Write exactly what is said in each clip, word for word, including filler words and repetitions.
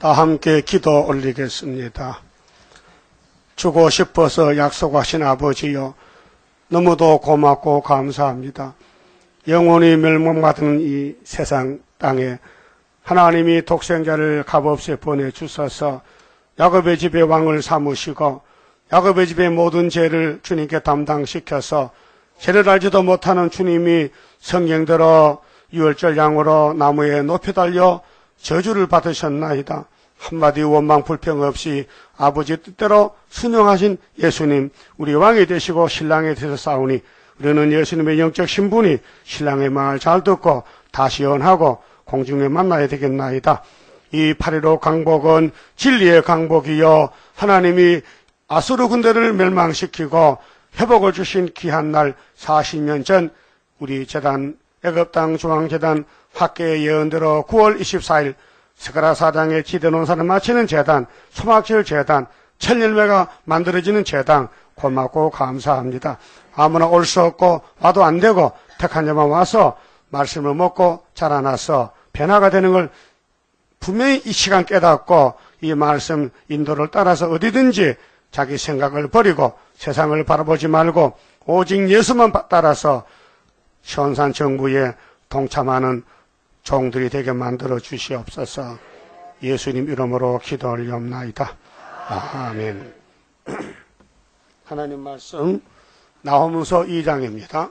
다 함께 기도 올리겠습니다. 주고 싶어서 약속하신 아버지여, 너무도 고맙고 감사합니다. 영원히 멸망받은 이 세상 땅에 하나님이 독생자를 값없이 보내주셔서 야곱의 집의 왕을 삼으시고 야곱의 집의 모든 죄를 주님께 담당시켜서 죄를 알지도 못하는 주님이 성경대로 유월절 양으로 나무에 높이 달려 저주를 받으셨나이다. 한마디 원망 불평 없이 아버지 뜻대로 순종하신 예수님, 우리 왕이 되시고 신랑이 되셔 싸우니 우리는 예수님의 영적 신분이 신랑의 말 잘 듣고 다시 연하고 공중에 만나야 되겠나이다. 이 팔일오 강복은 진리의 강복이요, 하나님이 아수르 군대를 멸망시키고 회복을 주신 귀한 날 사십 년 전 우리 재단 애굽땅 중앙재단 학계의 예언대로 구월 이십사일 스가랴 사장의 기대논사를 마치는 재단, 소막절 재단, 천열매가 만들어지는 재단, 고맙고 감사합니다. 아무나 올 수 없고 와도 안 되고 택한 자만 와서 말씀을 먹고 자라나서 변화가 되는 걸 분명히 이 시간 깨닫고 이 말씀 인도를 따라서 어디든지 자기 생각을 버리고 세상을 바라보지 말고 오직 예수만 따라서 현산 정부에 동참하는 종들이 되게 만들어 주시옵소서. 예수님 이름으로 기도 올리옵나이다. 아멘. 하나님 말씀 나홈서 이 장입니다.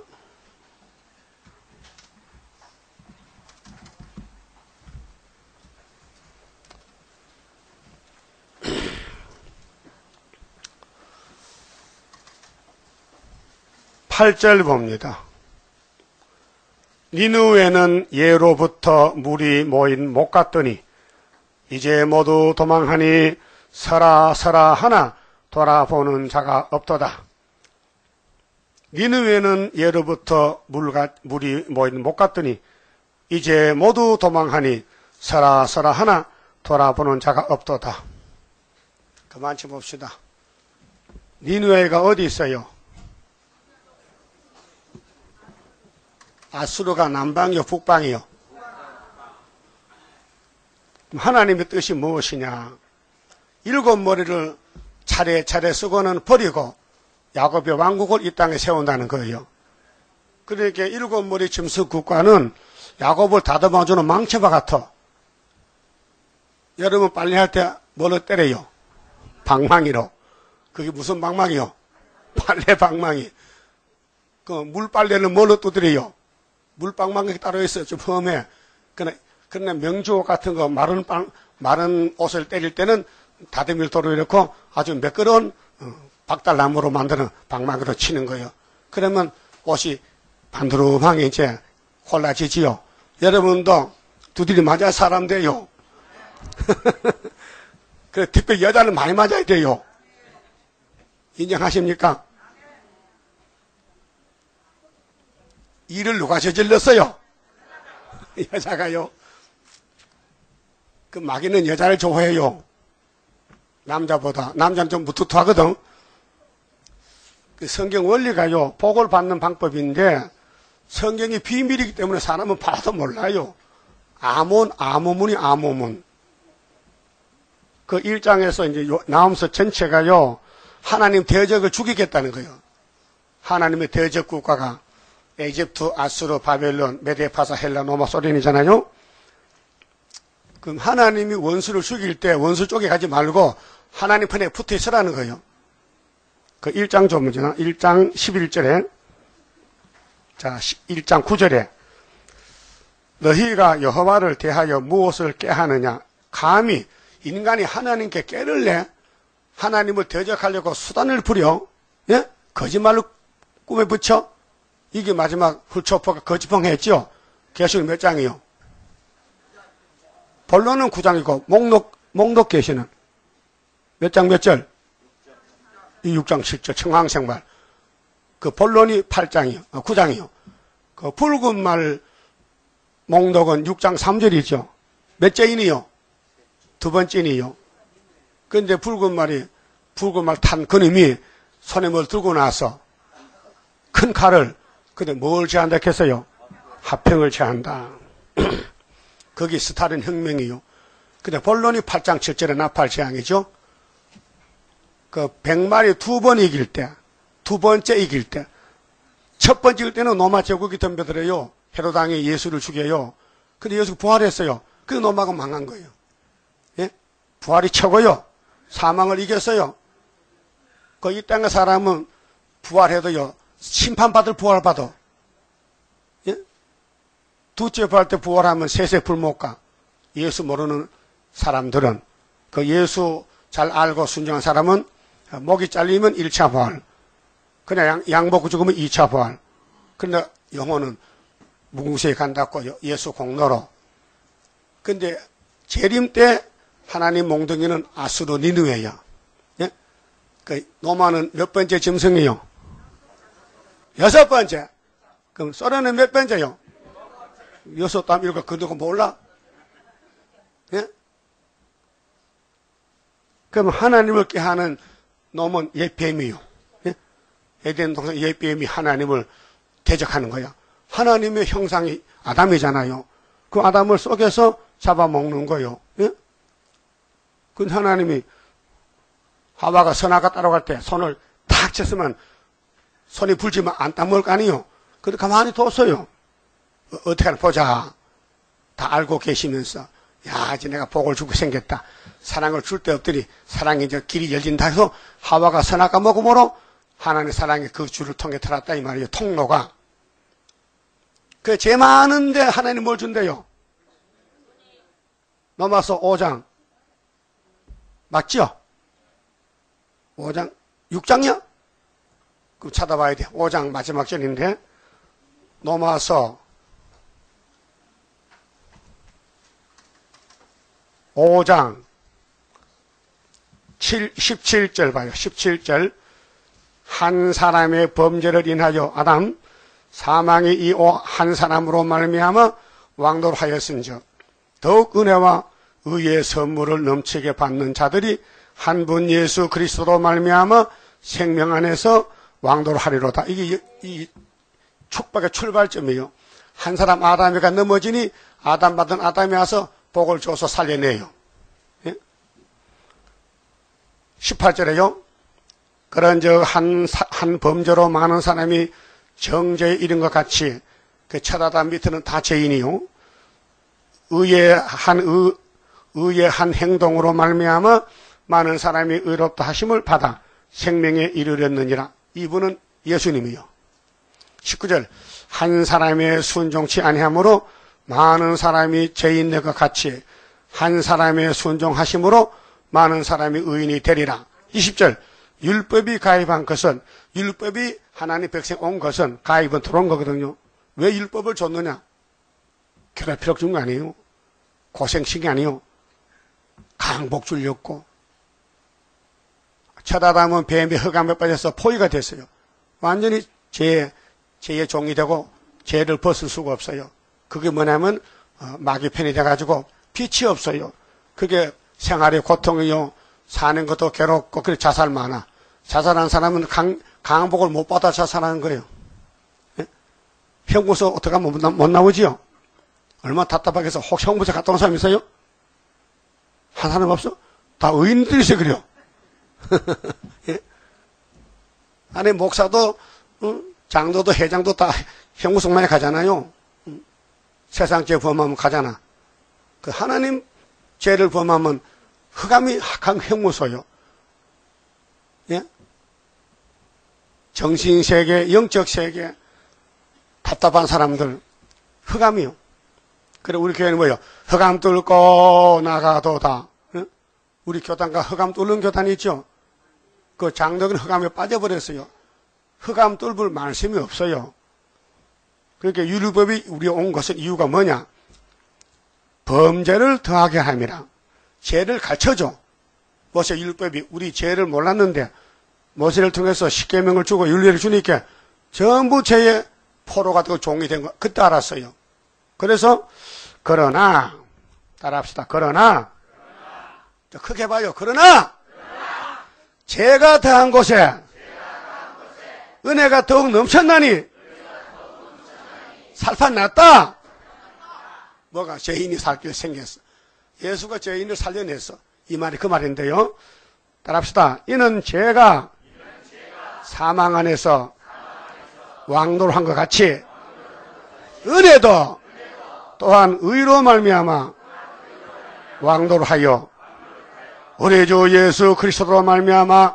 팔 절 봅니다. 니느웨는 예로부터 물이 모인 못 갔더니 이제 모두 도망하니 서라 서라 하나 돌아보는 자가 없도다. 니느웨는 예로부터 물가, 물이 모인 못 갔더니 이제 모두 도망하니 서라 서라 하나 돌아보는 자가 없도다. 그만 좀 봅시다. 니느웨가 어디 있어요? 아수르가 남방이요, 북방이요? 하나님의 뜻이 무엇이냐? 일곱 머리를 차례차례 쓰고는 버리고 야곱의 왕국을 이 땅에 세운다는 거예요. 그러니까 일곱 머리 짐승 국가는 야곱을 다듬어주는 망치와 같아. 여러분 빨리 할 때 뭘로 때려요? 방망이로. 그게 무슨 방망이요? 빨래 방망이. 그 물빨래는 뭘로 두드려요? 물방망이 따로 있어요. 좀 험해. 그러나, 그러나 명주 같은 거, 마른 빵, 마른 옷을 때릴 때는 다듬일도로 이렇게 아주 매끄러운 어, 박달나무로 만드는 방망이로 치는 거예요. 그러면 옷이 반드름하게 이제 골라지지요. 여러분도 두드리 맞아야 사람 돼요. 그래, 특별히 여자는 많이 맞아야 돼요. 인정하십니까? 일을 누가 저질렀어요? 여자가요. 그 마귀는 여자를 좋아해요. 남자보다. 남자는 좀 무투투하거든. 그 성경 원리가요, 복을 받는 방법인데 성경이 비밀이기 때문에 사람은 봐도 몰라요. 아몬, 아모문이 아모문. 그 일 장에서 이제 나홈서 전체가요, 하나님 대적을 죽이겠다는 거예요. 하나님의 대적 국가가 이집트, 아수르, 바벨론, 메데파사, 헬라, 로마, 소련이잖아요. 그럼 하나님이 원수를 죽일 때 원수 쪽에 가지 말고 하나님 편에 붙어 있으라는 거예요. 그 일 장 조문이나 일 장 십일 절에, 자, 일 장 구 절에 너희가 여호와를 대하여 무엇을 꾀하느냐? 감히 인간이 하나님께 꾀를 내? 하나님을 대적하려고 수단을 부려? 예? 거짓말로 꿈에 붙여? 이게 마지막 훌초포가 거짓봉했죠. 계시록 몇 장이요? 본론은 구 장이고 목록 목록 계시는 몇 장 몇 절? 이 육 장 칠 절 청황생말. 그 본론이 팔 장이요, 어, 구 장이요. 그 붉은 말 목록은 육 장 삼 절이죠. 몇 절이니요? 두 번째니요. 근데 붉은 말이 붉은 말 탄 그놈이 손에 뭘 들고 나서 큰 칼을, 근데 뭘 제한다 했어요? 화평을 제한다. 거기 스탈린 혁명이요. 근데 본론이 팔 장 칠 절의 나팔 재앙이죠. 그 백마리 두 번 이길 때, 두 번째 이길 때, 첫 번째 이길 때는 로마 제국이 덤벼들어요. 헤롯 왕이 예수를 죽여요. 근데 예수가 부활했어요. 그 로마가 망한 거예요. 예? 부활이 최고요. 사망을 이겼어요. 그 이 땅의 사람은 부활해도요, 심판받을 부활받아. 예? 두째 부활 때 부활하면 세세 불못가. 예수 모르는 사람들은, 그 예수 잘 알고 순종한 사람은 목이 잘리면 일 차 부활. 그냥 양, 양복 죽으면 이 차 부활. 그런데 영혼은 무궁시에 간다고 예수 공로로. 근데 재림 때 하나님 몽둥이는 아수르 니느웨예요. 예? 그 로마는 몇 번째 짐승이요? 여섯 번째. 그럼 소련은 몇 번째요? 여섯, 다음, 일곱, 그 누구 몰라? 예? 그럼 하나님을 꾀하는 놈은 옛뱀이요. 예? 에덴 동산 옛뱀이 하나님을 대적하는 거야. 하나님의 형상이 아담이잖아요. 그 아담을 속여서 잡아먹는 거예요. 예? 그 하나님이 하와가 선악과 따라갈 때 손을 탁 쳤으면 손이 불지만 안 따먹을 거 아니에요. 근데 가만히 뒀어요. 어, 어떻게 하나 보자. 다 알고 계시면서, 야, 이제 내가 복을 주고 생겼다. 사랑을 줄 데 없더니 사랑이 이제 길이 열린다 해서 하와가 선악과 먹음으로 하나님의 사랑이 그 줄을 통해 들었다 이 말이에요. 통로가. 그 죄 많은데 하나님 뭘 준대요? 로마서 오 장. 맞죠? 오 장, 육 장이야? 그럼 찾아봐야 돼. 오 장 마지막 절인데, 로마서 오 장 칠, 십칠 절 봐요. 십칠 절. 한 사람의 범죄를 인하여 아담 사망이 이 한 사람으로 말미암아 왕도로 하였은즉 더욱 은혜와 의의 선물을 넘치게 받는 자들이 한 분 예수 그리스도로 말미암아 생명 안에서 왕도로 하리로다. 이게 이 축복의 출발점이에요. 한 사람 아담이가 넘어지니 아담 받은 아담이 와서 복을 줘서 살려내요. 예? 십팔 절에요. 그런즉 한, 한 범죄로 많은 사람이 정죄에 이른 것 같이 그 첫 아담 밑에는 다 죄인이요. 의의 한 의, 의의 한 행동으로 말미암아 많은 사람이 의롭다 하심을 받아 생명에 이르렀느니라. 이분은 예수님이요. 십구 절. 한 사람의 순종치 아니함으로 많은 사람이 죄인 된 것 같이 한 사람의 순종하심으로 많은 사람이 의인이 되리라. 이십 절. 율법이 가입한 것은, 율법이 하나님 백성 온 것은 가입은 들어온 거거든요. 왜 율법을 줬느냐? 괴롭히려고 준 거 아니에요. 고생시킨 게 아니에요. 강복 주려고. 첫 아담은 뱀의 흑암에 빠져서 포위가 됐어요. 완전히 죄, 죄의 종이 되고 죄를 벗을 수가 없어요. 그게 뭐냐면 어, 마귀 편이 돼가지고 빛이 없어요. 그게 생활의 고통이요. 사는 것도 괴롭고 그래 자살 많아. 자살한 사람은 강, 강복을 못 받아 자살하는 거예요. 예? 형무소 어떻게 하면 못, 나, 못 나오지요? 얼마나 답답하게 해서 혹시 형무소 갔다 온 사람 있어요? 한 사람 없어? 다 의인들이 있어요, 그래요. 예? 아니, 목사도, 어? 장도도, 회장도 다 형무소만에 가잖아요. 음. 세상 죄 범하면 가잖아. 그 하나님 죄를 범하면 흑암이 강 형무소요. 예? 정신세계, 영적세계, 답답한 사람들, 흑암이요. 그래, 우리 교회는 뭐요? 흑암 뚫고 나가도다. 예? 우리 교단과 흑암 뚫는 교단이 있죠? 그 장덕은 흑암에 빠져버렸어요. 흑암 뚫을 말씀이 없어요. 그러니까 율법이 우리에 온 것은 이유가 뭐냐? 범죄를 더하게 함이라. 죄를 가르쳐줘. 모세 율법이 우리 죄를 몰랐는데 모세를 통해서 십계명을 주고 율례를 주니까 전부 죄의 포로가 되고 종이 된 거 그때 알았어요. 그래서 그러나 따라합시다. 그러나, 그러나. 크게 봐요. 그러나, 그러나. 죄가 더한 곳에, 죄가 더한 곳에 은혜가 더욱 넘쳤나니, 더욱 넘쳤나니. 살판 났다. 뭐가 죄인이 살 길 생겼어. 예수가 죄인을 살려냈어. 이 말이 그 말인데요. 따라합시다. 이는 죄가 사망 안에서 왕노를 한 것 같이 은혜도 또한 의로 말미암아 왕노를 하여 우리 주 예수 그리스도로 말미암아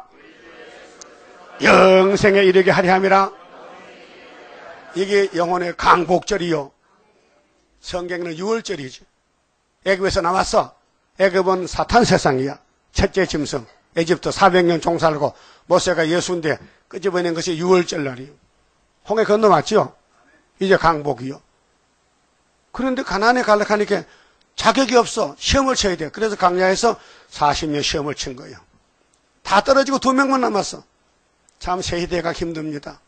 영생에 이르게 하려 함이라. 이게 영혼의 강복절이요. 성경에는 유월절이지. 애굽에서 나왔어. 애굽은 사탄 세상이야. 첫째 짐승. 에집트 사백 년 종살고 모세가 예수인데 끄집어낸 것이 유월절 날이요. 홍해 건너왔죠. 이제 강복이요. 그런데 가나안에 가려니까 자격이 없어. 시험을 쳐야 돼. 그래서 광야에서 사십 년 시험을 친 거예요. 다 떨어지고 두 명만 남았어. 참 세대가 힘듭니다.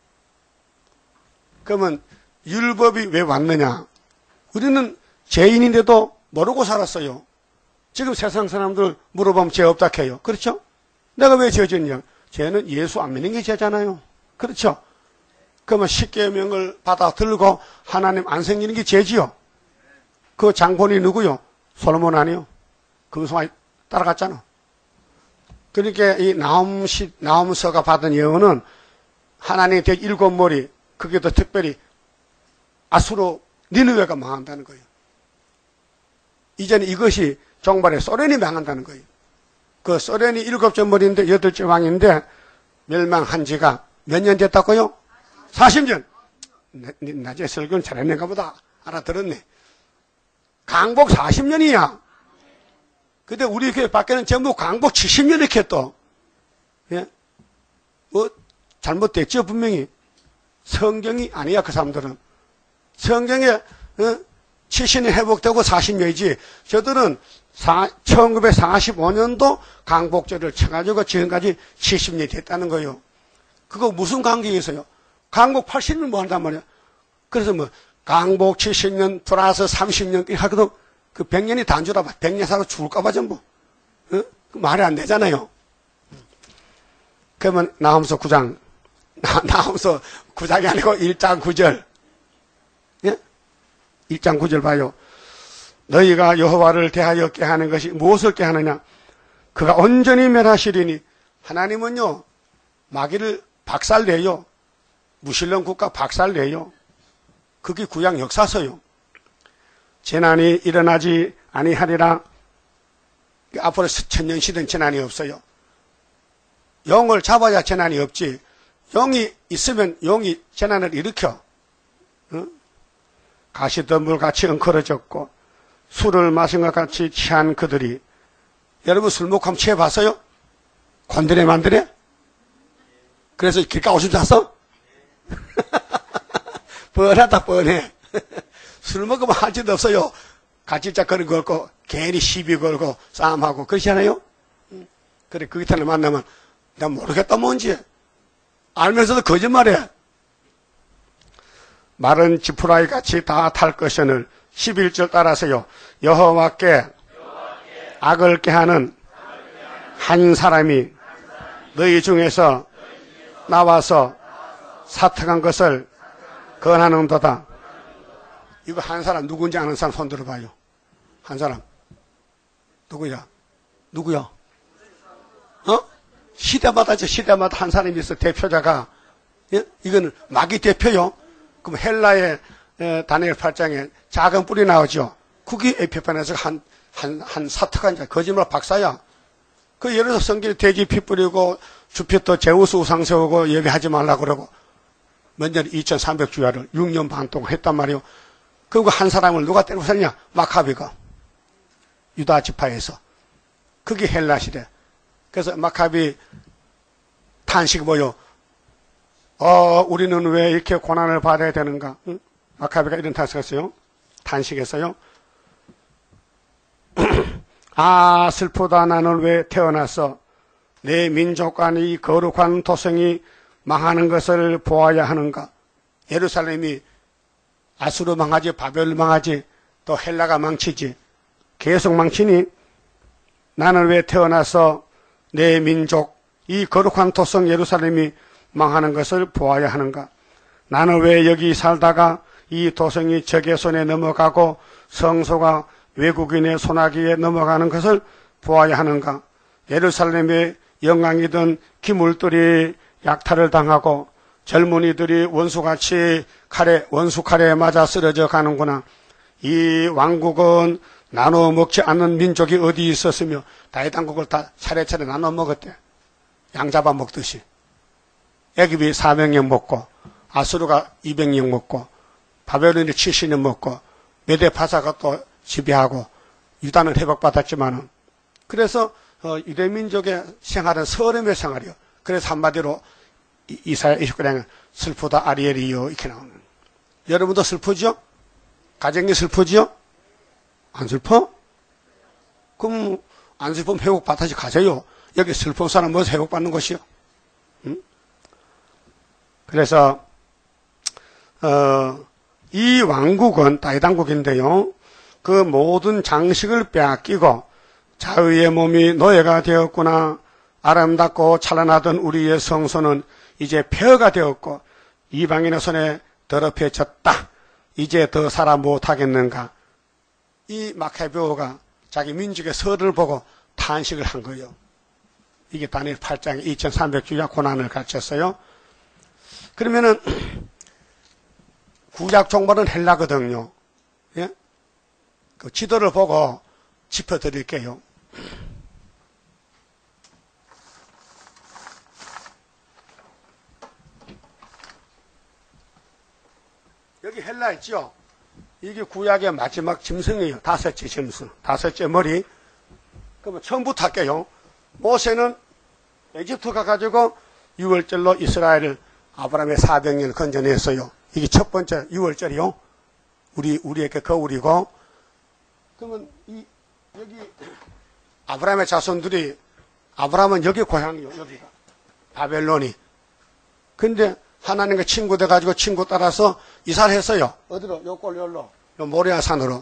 그러면 율법이 왜 왔느냐? 우리는 죄인인데도 모르고 살았어요. 지금 세상 사람들 물어보면 죄 없다 해요. 그렇죠? 내가 왜 죄 짓냐? 죄는 예수 안 믿는 게 죄잖아요. 그렇죠? 그러면 십계명을 받아 들고 하나님 안 생기는 게 죄지요. 그 장본이 누구요? 솔로몬 아니요? 금송아지 따라갔잖아. 그러니까 이 나홈시, 나홈서가 받은 예언은 하나님의 대 일곱 머리, 그게 더 특별히 아수로 니느웨가 망한다는 거예요. 이제는 이것이 종발에 소련이 망한다는 거예요. 그 소련이 일곱째 머리인데 여덟째 왕인데 멸망한 지가 몇 년 됐다고요? 사십 년. 낮에 설교는 잘했는가 보다. 알아들었네. 강복 사십 년이야. 근데 우리 교회 밖에는 전부 강복 칠십 년 이렇게 또. 예? 뭐, 잘못됐죠, 분명히. 성경이 아니야, 그 사람들은. 성경에, 어? 칠십 년 회복되고 사십 년이지. 저들은 천구백사십오 년도 강복절을 쳐가지고 지금까지 칠십 년이 됐다는 거예요. 그거 무슨 관계가 있어요? 강복 팔십 년 뭐 한단 말이야. 그래서 뭐, 강복 칠십 년 플러스 삼십 년, 하거든. 그 백 년이 단주라 봐. 백 년 살아 죽을까봐 전부. 어? 그 말이 안 되잖아요. 그러면 나홈서 구 장. 나, 나홈서 구 장이 아니고 일 장 구 절. 예? 일 장 구 절 봐요. 너희가 여호와를 대하여 깨하는 것이 무엇을 깨하느냐? 그가 온전히 멸하시리니 하나님은요. 마귀를 박살내요. 무신론 국가 박살내요. 그게 구약 역사서요. 재난이 일어나지 아니하리라. 앞으로 천년시대는 재난이 없어요. 용을 잡아야 재난이 없지. 용이 있으면 용이 재난을 일으켜. 어? 가시덤불같이 엉클어졌고 술을 마신 것 같이 취한 그들이. 여러분 술 먹고 한번 취해봤어요? 곤드레 만드레? 그래서 길가 오줌 쌌어? 뻔하다 뻔해. 술 먹으면 할 짓도 없어요. 가cil짝거리 걸고 괜히 시비 걸고 싸움하고 그렇지 않아요? 그래 그 기타를 만나면 내가 모르겠다 뭔지 알면서도 거짓말해. 마른 지푸라기 같이 다 탈 것이오늘 십일 절 따라서요. 여호와께 악을 깨하는 한 사람이 너희 중에서 나와서 사특한 것을 건하는도다. 이거 한 사람 누군지 아는 사람 손 들어봐요. 한 사람 누구야? 누구야? 어? 시대마다 저 시대마다 한 사람이 있어. 대표자가. 예? 이거는 마귀 대표요. 그럼 헬라의 에, 다니엘 팔 장에 작은 뿔이 나오죠. 그게 에피판에서 한, 한, 한 사특한 자, 거짓말 박사야. 그 예를 들어서 성경에 돼지 피 뿌리고 주피터 제우스 우상 세우고 예배하지 말라고 그러고 먼저 이천삼백 주야를 육 년 반 동안 했단 말이에요. 그리고 한 사람을 누가 때리고 살냐? 마카비가. 유다 지파에서. 그게 헬라 시대. 그래서 마카비 탄식 뭐요? 어, 우리는 왜 이렇게 고난을 받아야 되는가? 응? 마카비가 이런 탄식했어요. 탄식했어요. 아, 슬프다. 나는 왜 태어났어? 내 민족과 이 거룩한 도성이 망하는 것을 보아야 하는가? 예루살렘이 아수르 망하지, 바벨 망하지, 또 헬라가 망치지. 계속 망치니 나는 왜 태어나서 내 민족, 이 거룩한 도성 예루살렘이 망하는 것을 보아야 하는가? 나는 왜 여기 살다가 이 도성이 적의 손에 넘어가고 성소가 외국인의 소나기에 넘어가는 것을 보아야 하는가? 예루살렘의 영광이던 기물들이 약탈을 당하고 젊은이들이 원수같이 칼에, 원수 칼에 맞아 쓰러져 가는구나. 이 왕국은 나눠 먹지 않는 민족이 어디 있었으며 다윗 왕국을 다 차례차례 나눠 먹었대. 양 잡아 먹듯이. 애굽이 사백 년 먹고 아수르가 이백 년 먹고 바벨론이 칠십 년 먹고 메데파사가 또 지배하고 유다는 회복받았지만은 그래서 어, 유대민족의 생활은 서름의 생활이요. 그래서 한마디로 이사야 이십구 장은 슬프다 아리엘이요 이렇게 나오는. 여러분도 슬프죠? 가정이 슬프죠? 안 슬퍼? 그럼 안 슬프면 회복받아서 가세요. 여기 슬픈 사람 뭐서 회복받는 것이요? 응? 그래서 어, 이 왕국은 다윗 왕국인데요. 그 모든 장식을 빼앗기고 자유의 몸이 노예가 되었구나. 아름답고 찬란하던 우리의 성소는 이제 폐허가 되었고 이방인의 손에 더럽혀졌다. 이제 더 살아 못하겠는가. 이 마카베오가 자기 민족의 설을 보고 탄식을 한 거예요. 이게 다니엘 팔 장에 이천삼백 주야 고난을 갖췄어요. 그러면은 구약 종말은 헬라거든요. 예? 그 지도를 보고 짚어드릴게요. 여기 헬라 있죠? 이게 구약의 마지막 짐승이에요. 다섯째 짐승. 다섯째 머리. 그러면 처음부터 할게요. 모세는 에집트 가가지고 유월절로 이스라엘을 아브라함의 사백 년 건져냈어요. 이게 첫 번째 유월절이요. 우리, 우리에게 거울이고. 그러면 이, 여기 아브라함의 자손들이, 아브라함은 여기 고향이요. 여기가. 바벨론이. 근데 하나님과 친구 돼가지고 친구 따라서 이사를 했어요. 어디로? 요 꼴, 요로. 요 모리아 산으로.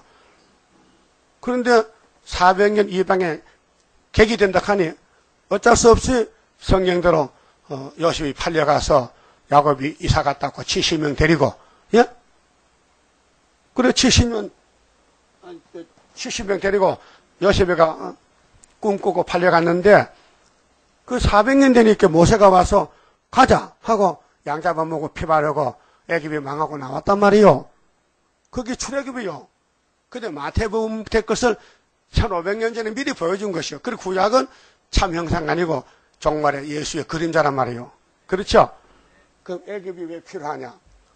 그런데 사백 년 이방에 객이 된다 하니 어쩔 수 없이 성경대로 어, 요셉이 팔려가서 야곱이 이사 갔다 왔고 칠십 명 데리고, 예? 그래, 칠십 년, 칠십 명 데리고 요셉이가 어, 꿈꾸고 팔려갔는데 그 사백 년 되니까 모세가 와서 가자 하고 양 잡아먹고 피 바르고 애굽이 망하고 나왔단 말이요. 그게 출애굽이요. 근데 마태복음 될 것을 천오백 년 전에 미리 보여준 것이요. 그리고 구약은 참 형상 아니고 종말의 예수의 그림자란 말이요. 그렇죠? 그럼 애굽이 왜 필요하냐?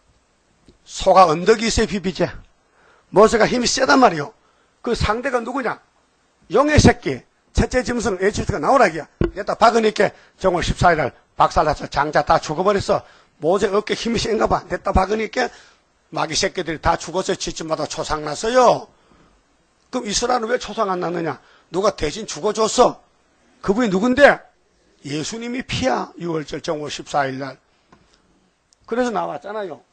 소가 언덕이 있어야 비비지. 모세가 힘이 세단 말이요. 그 상대가 누구냐? 용의 새끼, 첫째 짐승 에집트가 나오라기야. 내다 박으니까 정월 십사 일 날 박살났어. 장자 다 죽어버렸어. 모세 어깨 힘이 센가 봐. 냈다 박으니까 마귀 새끼들이 다 죽어서 지침마다 초상났어요. 그럼 이스라엘은 왜 초상 안 났느냐? 누가 대신 죽어줬어. 그분이 누군데? 예수님이 피야. 유월절 정월 십사 일 날. 그래서 나왔잖아요.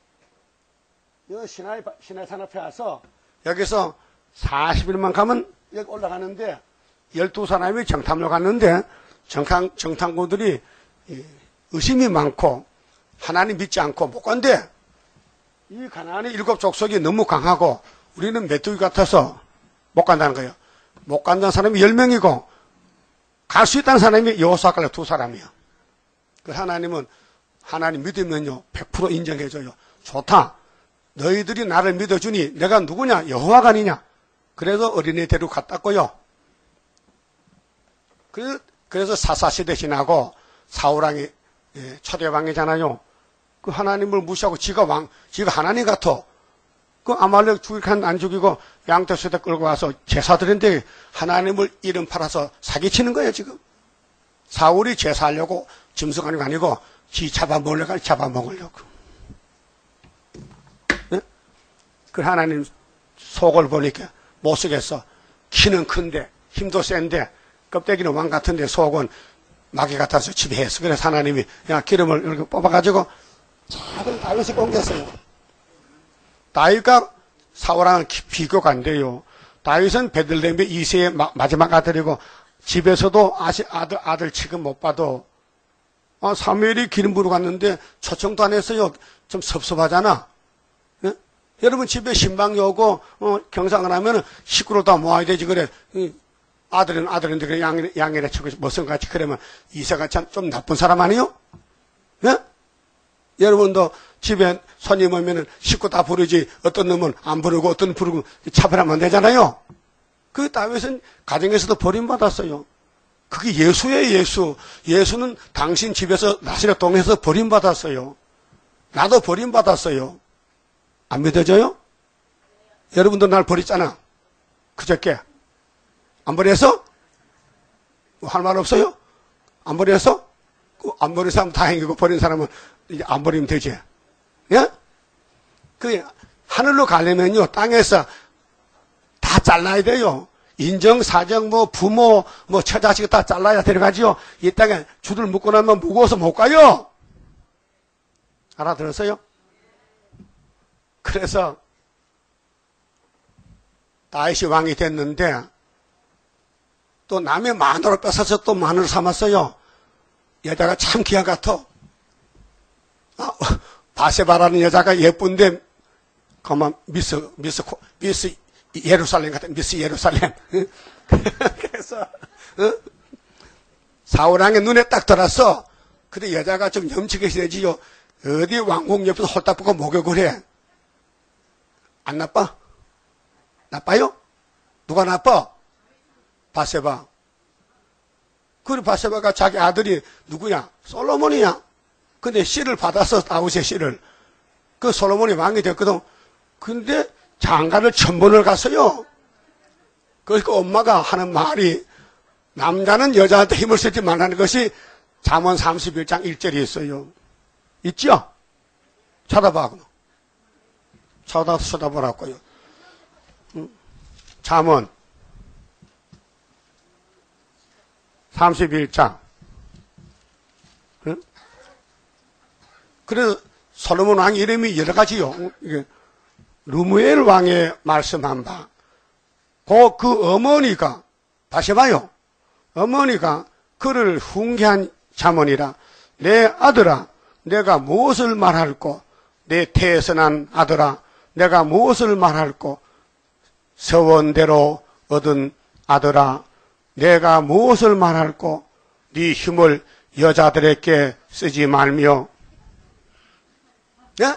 여기 시나이, 시나이 산 앞에 와서 여기서 사십 일만 가면 여기 올라가는데 열두 사람이 정탐로 갔는데 정탐, 정탐꾼들이 의심이 많고 하나님 믿지 않고 못 간대. 이 가나안의 일곱 족속이 너무 강하고 우리는 메뚜기 같아서 못 간다는 거예요. 못 간다는 사람이 열 명이고 갈 수 있다는 사람이 여호수아가 두 사람이야. 그 하나님은 하나님 믿으면요 백 퍼센트 인정해줘요. 좋다. 너희들이 나를 믿어주니 내가 누구냐? 여호와가 아니냐? 그래서 어린애 데리고 갔다고요. 그래서 사사시대 지나고 사울왕이 초대왕이잖아요. 그 하나님을 무시하고 지가 왕, 지가 하나님 같아. 그 아말렉 죽일 칸 안 죽이고 양떼수대 끌고 와서 제사 드린데 하나님을 이름 팔아서 사기치는 거예요, 지금. 사울이 제사하려고 짐승하는 거 아니고 지 잡아먹으려고 잡아먹으려고. 네? 그 하나님 속을 보니까 못 쓰겠어. 키는 큰데 힘도 센데 껍데기는 왕 같은데 속은 마귀 같아서 지배했어. 그래서 하나님이 그냥 기름을 이렇게 뽑아가지고 작은 다윗을 옮겼어요. 다윗과 사울랑은 비교가 안 돼요. 다윗은 베들레헴의 이세의 마지막 아들이고 집에서도 아시, 아들, 아들 지금 못 봐도 아, 사무엘이 기름 부러 갔는데 초청도 안 했어요. 좀 섭섭하잖아. 네? 여러분 집에 신방이 오고 어, 경상을 하면은 식구를 다 모아야 되지. 그래. 아들은 아들인데 그래 양, 양이라 치고 머슴같이 그러면 이세가 참 좀 나쁜 사람 아니요? 예? 여러분도 집에 손님 오면은 식구 다 부르지 어떤 놈은 안 부르고 어떤 부르고 차별하면 안 되잖아요. 그 다윗은 가정에서도 버림받았어요. 그게 예수예요, 예수. 예수는 당신 집에서 나사렛 동네에서 버림받았어요. 나도 버림받았어요. 안 믿어져요? 여러분도 날 버렸잖아. 그저께. 안 버려서? 뭐 할 말 없어요? 안 버려서? 안 버린 사람 다행이고 버린 사람은 이제 안 버리면 되지. 예? 그 하늘로 가려면요 땅에서 다 잘라야 돼요. 인정, 사정, 뭐 부모, 뭐 처자식 다 잘라야 들어가지요. 이 땅에 줄을 묶고 나면 무거워서 못 가요. 알아들었어요? 그래서 다윗이 왕이 됐는데 또 남의 마누라를 뺏어서 또 마누라 삼았어요. 여자가 참 기가 같아. 아, 바세바라는 여자가 예쁜데 그만 미스 미스 미스 예루살렘 같은 미스 예루살렘. 그래서 어? 사울왕의 눈에 딱 들었어. 근데 여자가 좀 염치게 되지요. 어디 왕궁 옆에서 홀딱 벗고 목욕을 해. 안 나빠? 나빠요? 누가 나빠? 바세바. 그리고 바세바가 자기 아들이 누구야? 솔로몬이야. 근데 씨를 받아서 다윗의 씨를. 그 솔로몬이 왕이 됐거든. 근데 장가를 천번을 갔어요. 그러니까 엄마가 하는 말이 남자는 여자한테 힘을 쓰지 말라는 것이 잠언 삼십일 장 일 절에 있어요. 있죠? 찾아봐. 찾아서 쳐다보라고요. 잠언 삼십일 장. 응? 그래서 솔로몬 왕 이름이 여러 가지요. 이게 루무엘 왕의 말씀한 바. 그, 그 어머니가, 다시 봐요. 어머니가 그를 훈계한 잠언이라. 내 아들아, 내가 무엇을 말할꼬? 내 태에서 난 아들아, 내가 무엇을 말할꼬? 서원대로 얻은 아들아, 내가 무엇을 말할꼬? 네 힘을 여자들에게 쓰지 말며. 예?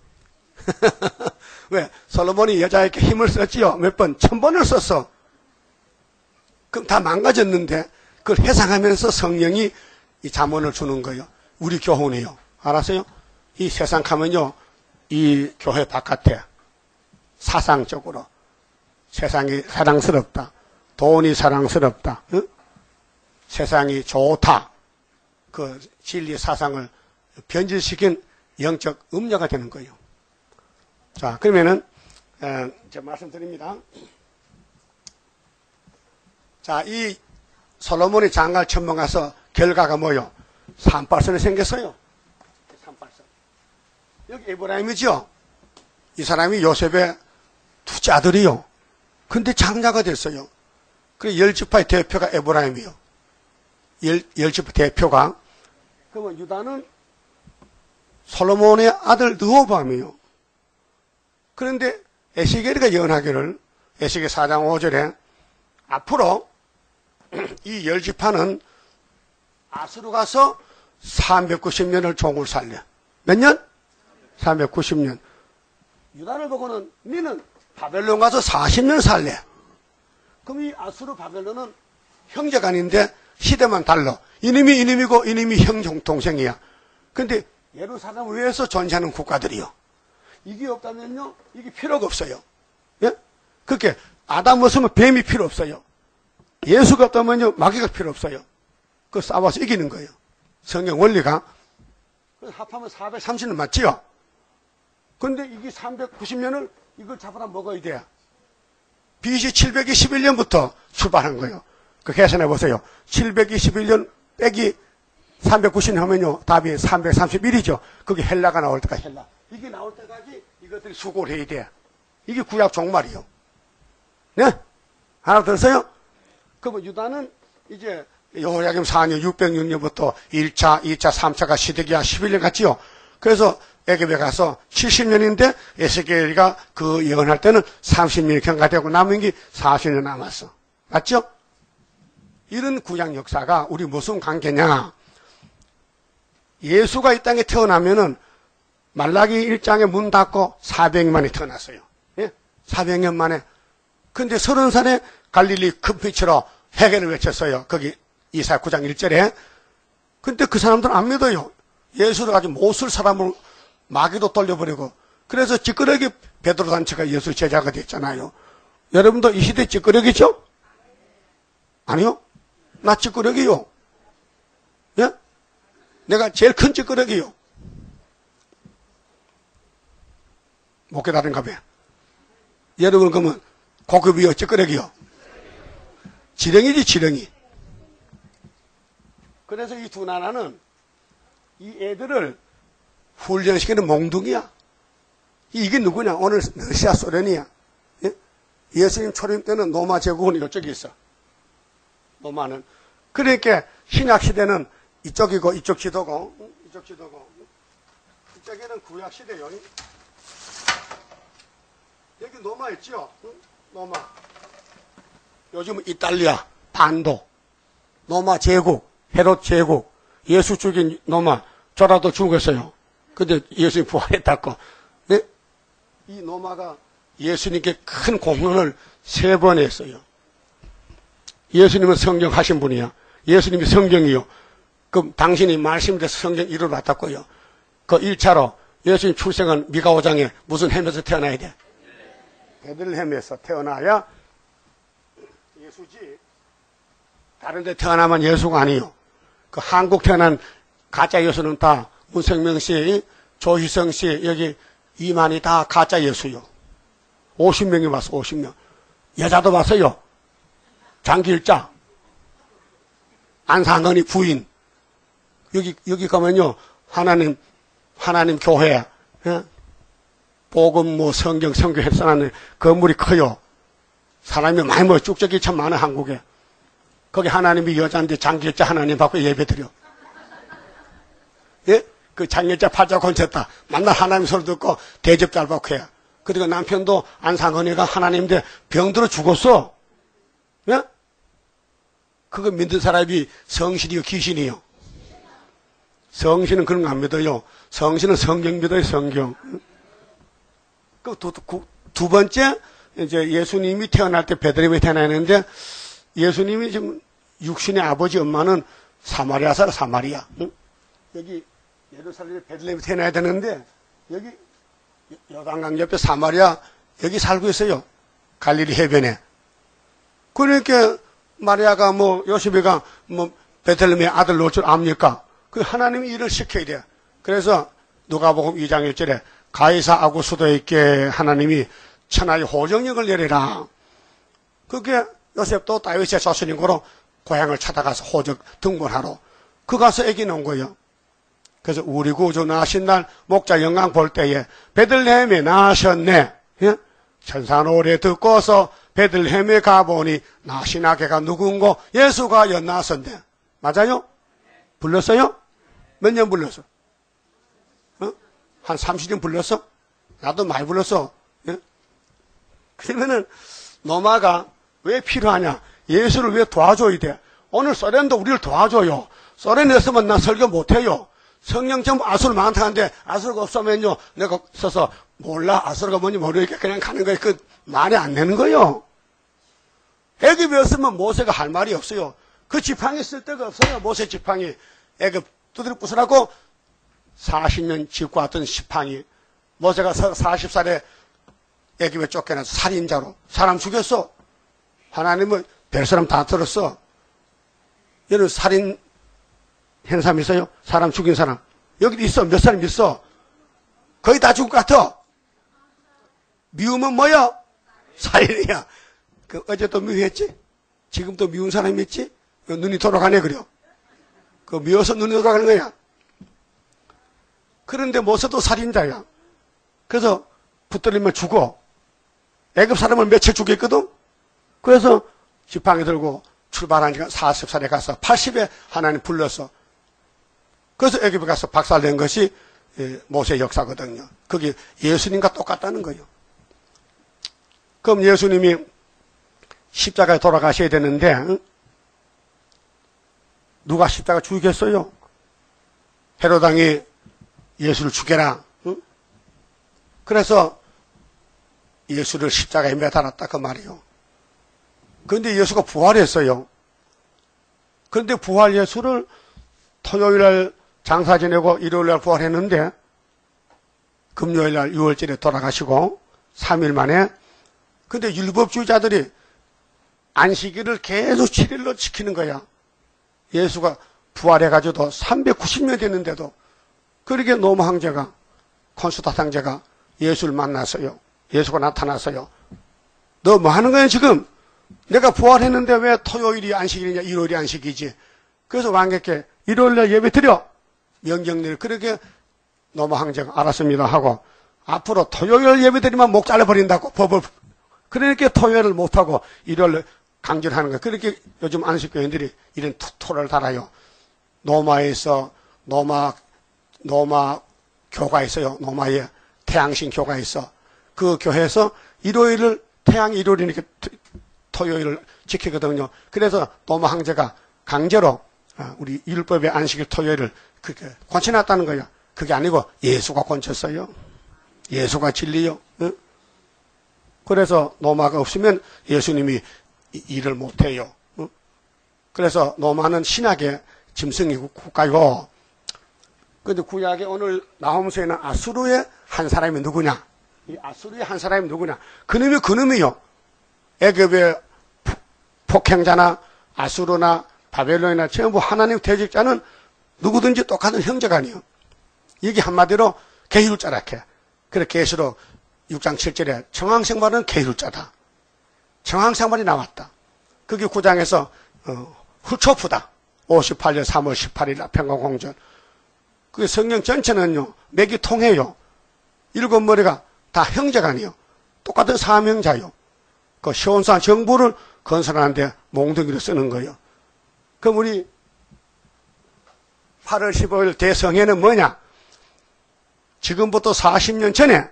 왜? 솔로몬이 여자에게 힘을 썼지요. 몇 번? 천 번을 썼어. 그럼 다 망가졌는데 그걸 해상하면서 성령이 이 잠언을 주는 거예요. 우리 교훈이요. 알았어요? 이 세상 가면요, 이 교회 바깥에 사상적으로 세상이 사랑스럽다, 돈이 사랑스럽다, 응? 세상이 좋다, 그 진리 사상을 변질시킨 영적 음녀가 되는 거예요. 자, 그러면은 에, 제가 말씀드립니다. 자, 이 솔로몬이 장가를 천번 가서 결과가 뭐요? 산발선이 생겼어요. 산발선. 여기 에브라임이죠. 이 사람이 요셉의 둘째 아들이요. 근데 장자가 됐어요. 그래 열지파의 대표가 에브라임이요. 열, 열지파 대표가. 그러면 유다는 솔로몬의 아들 느호밤이요. 그런데 에스겔이가 예언하기를 에스겔 사 장 오 절에 앞으로 이 열지파는 아수르 가서 삼백구십 년을 종을 살려. 몇 년? 삼백구십 년. 유다를 보고는 니는 바벨론 가서 사십 년 살래. 그럼 이 아수르 바벨론은 형제간인데 시대만 달라. 이놈이 이놈이고 이놈이 형 동생이야. 근데 예루살렘 위에서 존재하는 국가들이요. 이게 없다면요, 이게 필요가 없어요. 예? 그렇게 아담 없으면 뱀이 필요 없어요. 예수가 없다면요, 마귀가 필요 없어요. 그 싸워서 이기는 거예요. 성경 원리가. 합하면 사백삼십 년 맞지요? 근데 이게 삼백구십 년을 이걸 잡아다 먹어야 돼. 비씨 칠백이십일 년부터 출발한 거예요. 그 계산해 보세요. 칠백이십일 년 빼기 삼백구십 년 하면요, 답이 삼백삼십일이죠. 그게 헬라가 나올 때까지 헬라. 이게 나올 때까지 이것들이 수고를 해야 돼. 이게 구약 종말이요. 네? 하나 들었어요? 그러면 유다는 이제 여호야김 사 년 육백육 년부터 일 차, 이 차, 삼 차가 시드기야 십일 년 갔지요. 그래서 애굽에 가서 칠십 년인데 에스겔이가 그 예언할 때는 삼십 년이 경과되고 남은 게 사십 년 남았어. 맞죠? 이런 구약 역사가 우리 무슨 관계냐? 예수가 이 땅에 태어나면은 말라기 일 장에 문 닫고 사백 년 만에 태어났어요. 예? 사백 년 만에. 근데 서른 살에 갈릴리 급빛으로 회개를 외쳤어요. 거기 이사야 구 장 일 절에. 근데 그 사람들은 안 믿어요. 예수를 아주 못쓸 사람을 마귀도 돌려버리고. 그래서 찌끄러기 베드로 단체가 예수 제자가 됐잖아요. 여러분도 이 시대 찌끄러기죠? 아니요. 나 찌끄러기요. 예? 내가 제일 큰 찌끄러기요. 못 깨달은가 봐요. 여러분 그러면 고급이요, 찌끄러기요? 지렁이지, 지렁이. 그래서 이 두 나라는 이 애들을 훈련시키는 몽둥이야. 이게 누구냐? 오늘 러시아 소련이야. 예? 예수님 초림 때는 로마 제국은 이쪽에 있어. 로마는. 그러니까 신약 시대는 이쪽이고 이쪽 지도고 이쪽 지도고 이쪽에는 구약 시대요. 여기 로마 있죠? 로마. 요즘 이탈리아 반도 로마 제국 헤롯 제국 예수 죽인 로마 저라도 죽었어요. 근데 예수님 부활했다고. 네? 이 로마가 예수님께 큰 공헌을 세 번 했어요. 예수님은 성경 하신 분이야. 예수님이 성경이요. 그럼 당신이 말씀대로 성경 이루어놨다고요. 그 일 차로 예수님 출생은 미가 오 장에 무슨 햄에서 태어나야 돼? 베들레헴에서 태어나야 예수지. 다른 데 태어나면 예수가 아니요. 그 한국 태어난 가짜 예수는 다 문생명 씨, 조희성 씨, 여기 이만희 다 가짜 예수요. 오십 명이 왔어, 오십 명. 여자도 왔어요. 장길자, 안상건이 부인. 여기, 여기 가면요, 하나님, 하나님 교회, 예? 복음, 뭐, 성경, 성경 해서하는 건물이 커요. 사람이 많이 뭐, 쭉쭉이 참 많아, 한국에. 거기 하나님이 여자인데 장길자 하나님 받고 예배 드려. 예? 그 장길자 팔자 건쳤다. 만날 하나님 소리 듣고 대접 잘 받고 해. 그리고 남편도 안상건이가 하나님인데 병들어 죽었어. 예? 그거 믿는 사람이 성신이요, 귀신이요? 성신은 그런 거 안 믿어요. 성신은 성경 믿어요, 성경. 그 두, 두, 두 번째, 이제 예수님이 태어날 때 베들레헴에 태어났는데, 예수님이 지금 육신의 아버지 엄마는 사마리아 살아, 사마리아. 응? 여기 예루살렘에 베들레헴에 태어나야 되는데, 여기 요단강 옆에 사마리아, 여기 살고 있어요. 갈릴리 해변에. 그러니까, 마리아가 뭐, 요셉이가 뭐, 베들레헴에 아들 놓을 줄 압니까? 그 하나님이 일을 시켜야 돼요. 그래서 누가복음 이 장 일 절에 가이사 아구스도에게 하나님이 천하의 호정력을 내리라. 그게 요셉도 다윗의 자손인 거로 고향을 찾아가서 호적 등본하러 그 가서 애기 낳은 거예요. 그래서 우리 구주 나신 날 목자 영광 볼 때에 베들레헴에 나셨네. 예? 천사 노래 듣고서 베들레헴에 가보니 나신 아기가 누군고 예수가 연나선데. 맞아요? 불렀어요? 몇 년 불렀어? 어? 한 삼십 년 불렀어? 나도 많이 불렀어. 예? 그러면은 노마가 왜 필요하냐? 예수를 왜 도와줘야 돼? 오늘 소련도 우리를 도와줘요. 소련에 있으면 나 설교 못해요. 성령 전부 아수르 많다는데 아수르가 없으면요 내가 서서 몰라 아수르가 뭔지 모르니까 그냥 가는 거예요. 그 말이 안 되는 거예요. 애굽에 없으면 모세가 할 말이 없어요. 그 지팡이 쓸 데가 없어요. 모세 지팡이. 애굽 두드려 부수라고 사십 년 짚고 왔던 지팡이. 모세가 사십 살에 애굽에 쫓겨나서 살인자로 사람 죽였어. 하나님은 별 사람 다 들었어. 얘는 살인 한 사람 있어요? 사람 죽인 사람. 여기 있어. 몇 사람 있어? 거의 다 죽을 것 같아. 미우면 뭐야? 살인이야. 그 어제 또 미워했지? 지금 또 미운 사람이 있지? 눈이 돌아가네, 그려. 그 미워서 눈이 돌아가는 거야. 그런데 모세도 살인자야. 그래서 붙들리면 죽어. 애굽 사람을 며칠 죽였거든? 그래서 지팡이 들고 출발하니까 사십 살에 가서 팔십에 하나님 불렀어. 그래서 애굽에 가서 박살낸 것이 예, 모세 역사거든요. 그게 예수님과 똑같다는 거예요. 그럼 예수님이 십자가에 돌아가셔야 되는데 응? 누가 십자가 죽이겠어요? 헤로당이 예수를 죽여라. 응? 그래서 예수를 십자가에 매달았다 그 말이요. 그런데 예수가 부활했어요. 그런데 부활 예수를 토요일날 장사 지내고 일요일날 부활했는데 금요일날 유월절에 돌아가시고 삼 일 만에. 근데 율법주의자들이 안식일을 계속 칠 일로 지키는 거야. 예수가 부활해가지고도 삼백구십 년 됐는데도. 그러게 노마 황제가, 콘스탄 황제가 예수를 만났어요. 예수가 나타났어요. 너 뭐 하는 거야 지금? 내가 부활했는데 왜 토요일이 안식일이냐, 일요일이 안식이지. 그래서 왕께 일요일날 예배 드려. 명령 내려. 그렇게 노마 황제가 알았습니다 하고 앞으로 토요일 예배 드리면 목 잘라버린다고 법을. 그러니까 토요일을 못하고 일요일 강제를 하는 거예요. 그렇게 요즘 안식교인들이 이런 토를 달아요. 노마에서 노마 노마 교가 있어요. 노마에 태양신 교가 있어. 그 교회에서 일요일을 태양 일요일이니까 토요일을 지키거든요. 그래서 노마 황제가 강제로 우리 율법의 안식일 토요일을 그렇게 권쳐놨다는 거예요. 그게 아니고 예수가 권쳤어요. 예수가 진리요. 응? 그래서 노마가 없으면 예수님이 일을 못해요. 응? 그래서 노마는 신약의 짐승이 국가요. 그런데 구약에 오늘 나홈서에는 아수르의 한 사람이 누구냐? 이 아수르의 한 사람이 누구냐? 그놈이 그놈이요. 애굽의 폭행자나 아수르나 바벨론이나 전부 하나님 대적자는 누구든지 똑같은 형제가 아니에요. 이게 한마디로 계율자라케. 그래 계시록 육 장 칠 절에 정황생활은 계율자다. 정황생활이 나왔다. 그게 구 장에서 어, 훌초프다. 오십팔 년 삼월 십팔일 평강공전. 그게 성경 전체는요 맥이 통해요. 일곱 머리가 다 형제가 아니에요. 똑같은 사명자요. 그 시온산 정부를 건설하는데 몽둥이로 쓰는 거예요. 그럼 우리 팔월 십오일 대성회는 뭐냐? 지금부터 사십 년 전에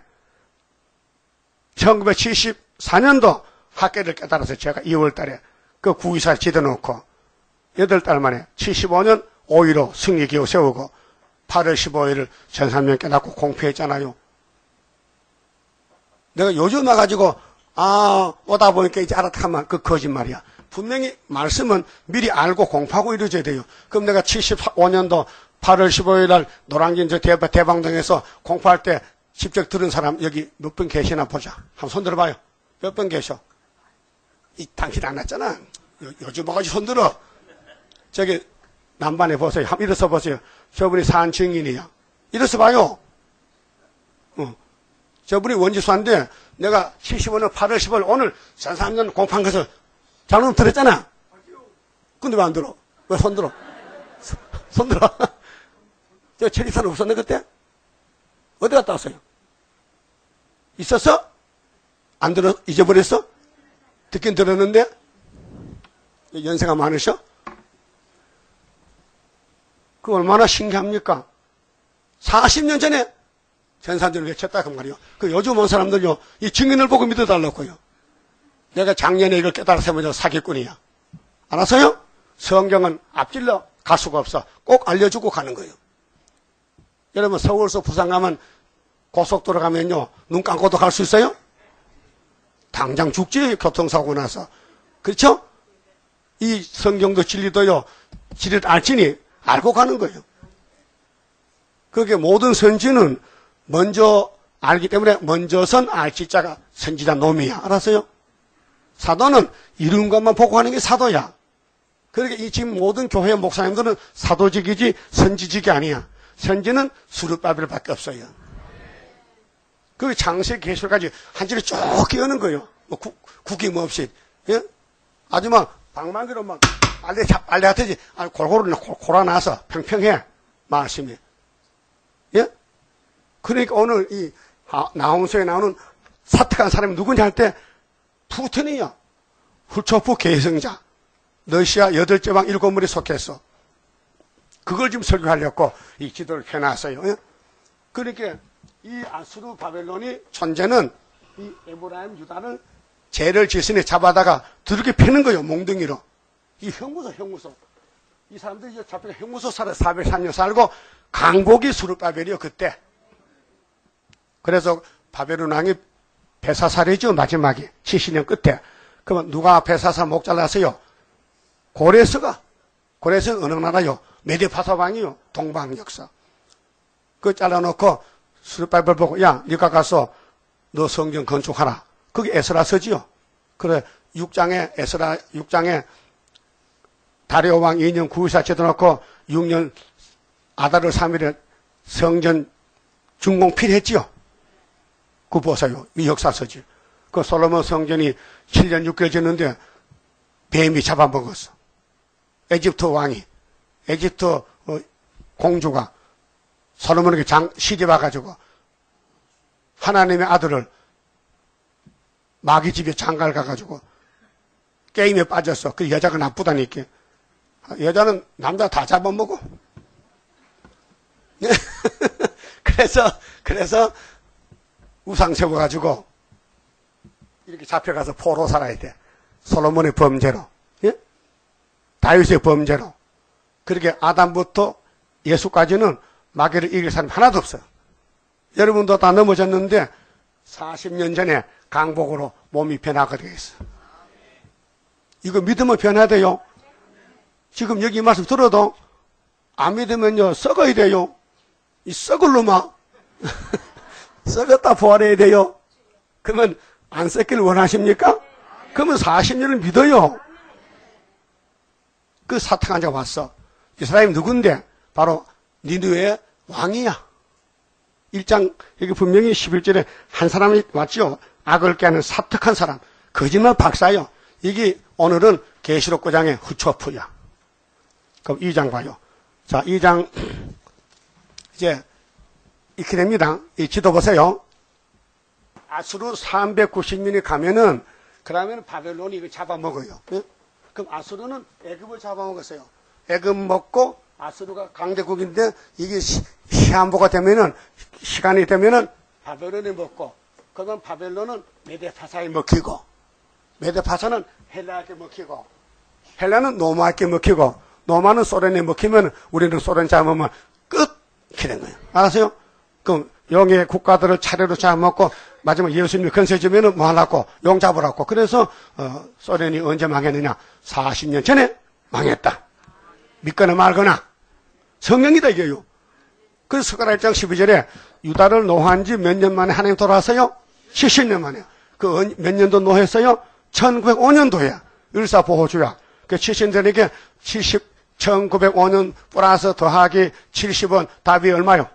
천구백칠십사 년도 학계를 깨달아서 제가 이월 달에 그 구이사 지어놓고 여덟 달 만에 칠십오 년 오일오 승리기호 세우고 팔월 십오일을 전삼년 깨닫고 공표했잖아요. 내가 요즘 와가지고 아 오다 보니까 이제 알았다 하면 그 거짓말이야. 분명히 말씀은 미리 알고 공포하고 이루어져야 돼요. 그럼 내가 칠십오 년도 팔월 십오일 날 노량진 저 대방, 대방동에서 공포할 때 직접 들은 사람 여기 몇 분 계시나 보자. 한번 손 들어봐요. 몇 분 계셔? 이 당신 안 났잖아. 요, 요즘 뭐가지 손 들어. 저기 남반에 보세요. 한번 일어서 보세요. 저분이 산 증인이야. 일어서 봐요. 어. 저분이 원지수한데 내가 칠십오 년 팔월 십오일 오늘 전삼 년 공포한 것을 잘못 들었잖아. 근데 왜 안 들어? 왜 손 들어? 손 들어. 저 체리산 없었네 그때? 어디 갔다 왔어요? 있었어? 안 들어? 잊어버렸어? 듣긴 들었는데? 연세가 많으셔? 그 얼마나 신기합니까? 사십 년 전에 전산전을 외쳤다 그 말이요. 그 요즘 온 사람들요 이 증인을 보고 믿어달라고요. 내가 작년에 이걸 깨달아서 해보자 사기꾼이야. 알았어요? 성경은 앞질러 갈 수가 없어. 꼭 알려주고 가는 거예요. 여러분 서울서 부산 가면 고속도로 가면요 눈 감고도 갈 수 있어요? 당장 죽지 교통사고 나서. 그렇죠? 이 성경도 진리도요 진리를 알지니 알고 가는 거예요. 그게 모든 선지는 먼저 알기 때문에 먼저선 알지자가 선지자 놈이야. 알았어요? 사도는 이룬 것만 보고 하는 게 사도야. 그러니까 이 지금 모든 교회 목사님들은 사도직이지 선지직이 아니야. 선지는 수르바벨밖에 없어요. 그 장세 계시까지 한 줄에 쭉 끼우는 거예요. 뭐 구, 구김 없이. 예? 아주마 방망이로 막 빨래 빨래 하듯이 골고루 골아놔서 평평해 말씀이. 예? 그러니까 오늘 이 나홈서에 나오는 사특한 사람이 누구냐 할 때 푸틴이야. 훌초프 계승자. 러시아 여덟 제방 일곱 물에 속했어. 그걸 지금 설교하려고 이 기도를 펴놨어요. 예? 그러니까 이 아수르 바벨론이 존재는 이 에브라임 유다를 죄를 지으니 잡아다가 두둑이 패는 거예요. 몽둥이로. 이 형무소 형무소. 이 사람들이 잡혀가 형무소 살아 사백삼 년 살고 강복이 수르바벨이요 그때. 그래서 바벨론 왕이 베사살이죠 마지막에 칠십 년 끝에. 그러면 누가 베사살 목 잘랐어요? 고레스가. 고레스는 어느 나라요? 메데파사 왕이요. 동방 역사. 그 잘라놓고 수르바벨 보고 야 네가 가서 너 성전 건축하라. 그게 에스라서지요. 그래 육 장에 에스라 육 장에 다리오 왕 이 년 구 일사 쳐놓고 육 년 아다르 삼 일에 성전 준공 필했지요. 그 보세요. 이 역사서지. 그 솔로몬 성전이 칠 년 육 개월 지났는데 뱀이 잡아먹었어. 에집트 왕이 에집트 공주가 솔로몬에게 장 시집 와가지고 하나님의 아들을 마귀 집에 장가를 가가지고 게임에 빠졌어. 그 여자가 나쁘다니까. 여자는 남자 다 잡아먹어. 그래서 그래서 우상 세워가지고 이렇게 잡혀가서 포로 살아야 돼. 솔로몬의 범죄로, 예? 다윗의 범죄로. 그렇게 아담부터 예수까지는 마귀를 이길 사람이 하나도 없어요. 여러분도 다 넘어졌는데 사십 년 전에 강복으로 몸이 변화가 되겠어. 이거 믿으면 변화돼요. 지금 여기 말씀 들어도 안 믿으면요 썩어야 돼요. 이 썩을 놈아. 썩었다 부활해야 돼요. 그러면 안 썩기를 원하십니까? 그러면 사십 년을 믿어요. 그 사탄한 자가 왔어. 이 사람이 누군데? 바로 니느웨의 왕이야. 일 장 여기 분명히 십일 절에 한 사람이 왔죠. 악을 깨는 사특한 사람. 거짓말 박사요. 이게 오늘은 계시록 구 장의 후초프야. 그럼 이 장 봐요. 자, 이 장 이제 이렇게 됩니다. 이 지도 보세요. 아수르 삼백구십 년이 가면은 그러면 바벨론이 이거 잡아먹어요. 예? 그럼 아수르는 애굽을 잡아먹었어요. 애굽 먹고 아수르가 강대국인데 이게 시, 시한부가 되면은 시간이 되면은 바벨론이 먹고 그러면 바벨론은 메데파사에 먹히고 메데파사는 헬라에게 먹히고 헬라는 로마에게 먹히고 로마는 소련에 먹히면 우리는 소련 잡으면 끝! 이렇게 된 거예요. 알았어요? 그럼 영의 국가들을 차례로 잡아먹고 마지막 예수님이 건세 주면은 뭐 하려고? 용 잡으라고. 그래서 어, 소련이 언제 망했느냐? 사십 년 전에 망했다. 믿거나 말거나 성령이다 이게요. 그래서 스가랴 일 장 십이 절에 유다를 노한 지 몇 년 만에 하나님 돌아왔어요? 칠십 년 만에. 그 몇 년도 노했어요? 천구백오 년도야. 일사보호주야. 그 칠십 년이니까 칠십, 천구백오 년 플러스 더하기 칠십은 답이 얼마요?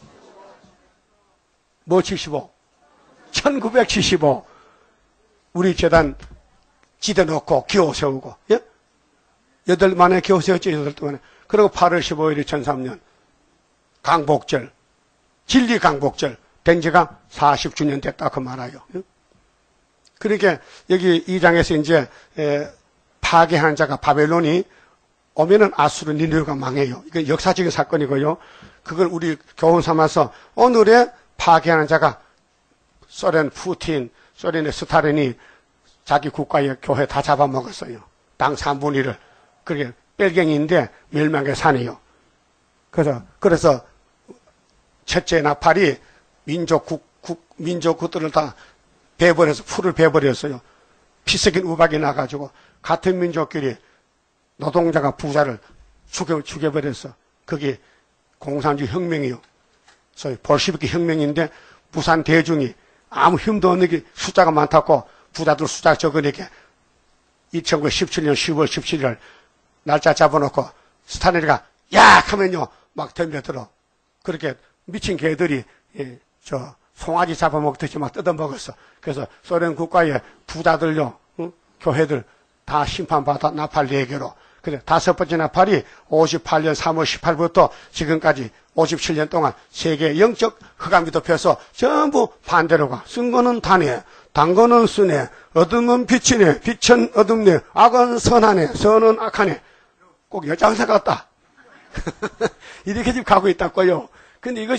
뭐 칠십오? 천구백칠십오. 우리 재단 지대 놓고 기호 세우고, 예? 여덟 만에 기호 세웠죠, 여덟 동안에. 그리고 팔월 십오일이 천삼 년. 강복절. 진리 강복절. 된 지가 사십 주년 됐다, 그 말아요. 예? 그러니까 여기 이 장에서 이제, 에, 파괴하는 자가 바벨론이 오면은 아수르 니느웨가 망해요. 이건 역사적인 사건이고요. 그걸 우리 교훈 삼아서 오늘의 파괴하는 자가 소련 푸틴, 소련의 스탈린이 자기 국가의 교회 다 잡아먹었어요. 당 삼분의 일을. 그게 뺄갱이인데 멸망의 산이요. 그래서, 그래서 첫째 나팔이 민족 국, 국, 민족 국들을 다 배버려서, 풀을 배버렸어요. 피 섞인 우박이 나가지고 같은 민족끼리 노동자가 부자를 죽여, 죽여버렸어. 그게 공산주의 혁명이요. 소위 볼시비키 혁명인데 부산 대중이 아무 힘도 없는 게 숫자가 많다고 부자들 숫자 적으니까 천구백십칠 년 시월 십칠일 날짜 잡아놓고 스탈린이가 야! 하면요 막 덤벼들어. 그렇게 미친 개들이 예, 저 송아지 잡아먹듯이 막 뜯어먹었어. 그래서 소련 국가의 부자들요 응? 교회들 다 심판받아 나팔 네 개로. 그래 다섯 번째 나팔이 오십팔 년 삼월 십팔일부터 지금까지 오십칠 년 동안 세계 영적 흑암이 덮여서 전부 반대로 가. 쓴 거는 다네, 단 거는 쓰네, 어둠은 빛이네, 빛은 어둡네, 악은 선하네, 선은 악하네. 꼭 여장사 같다. 이렇게 지금 가고 있다고요. 근데 이것이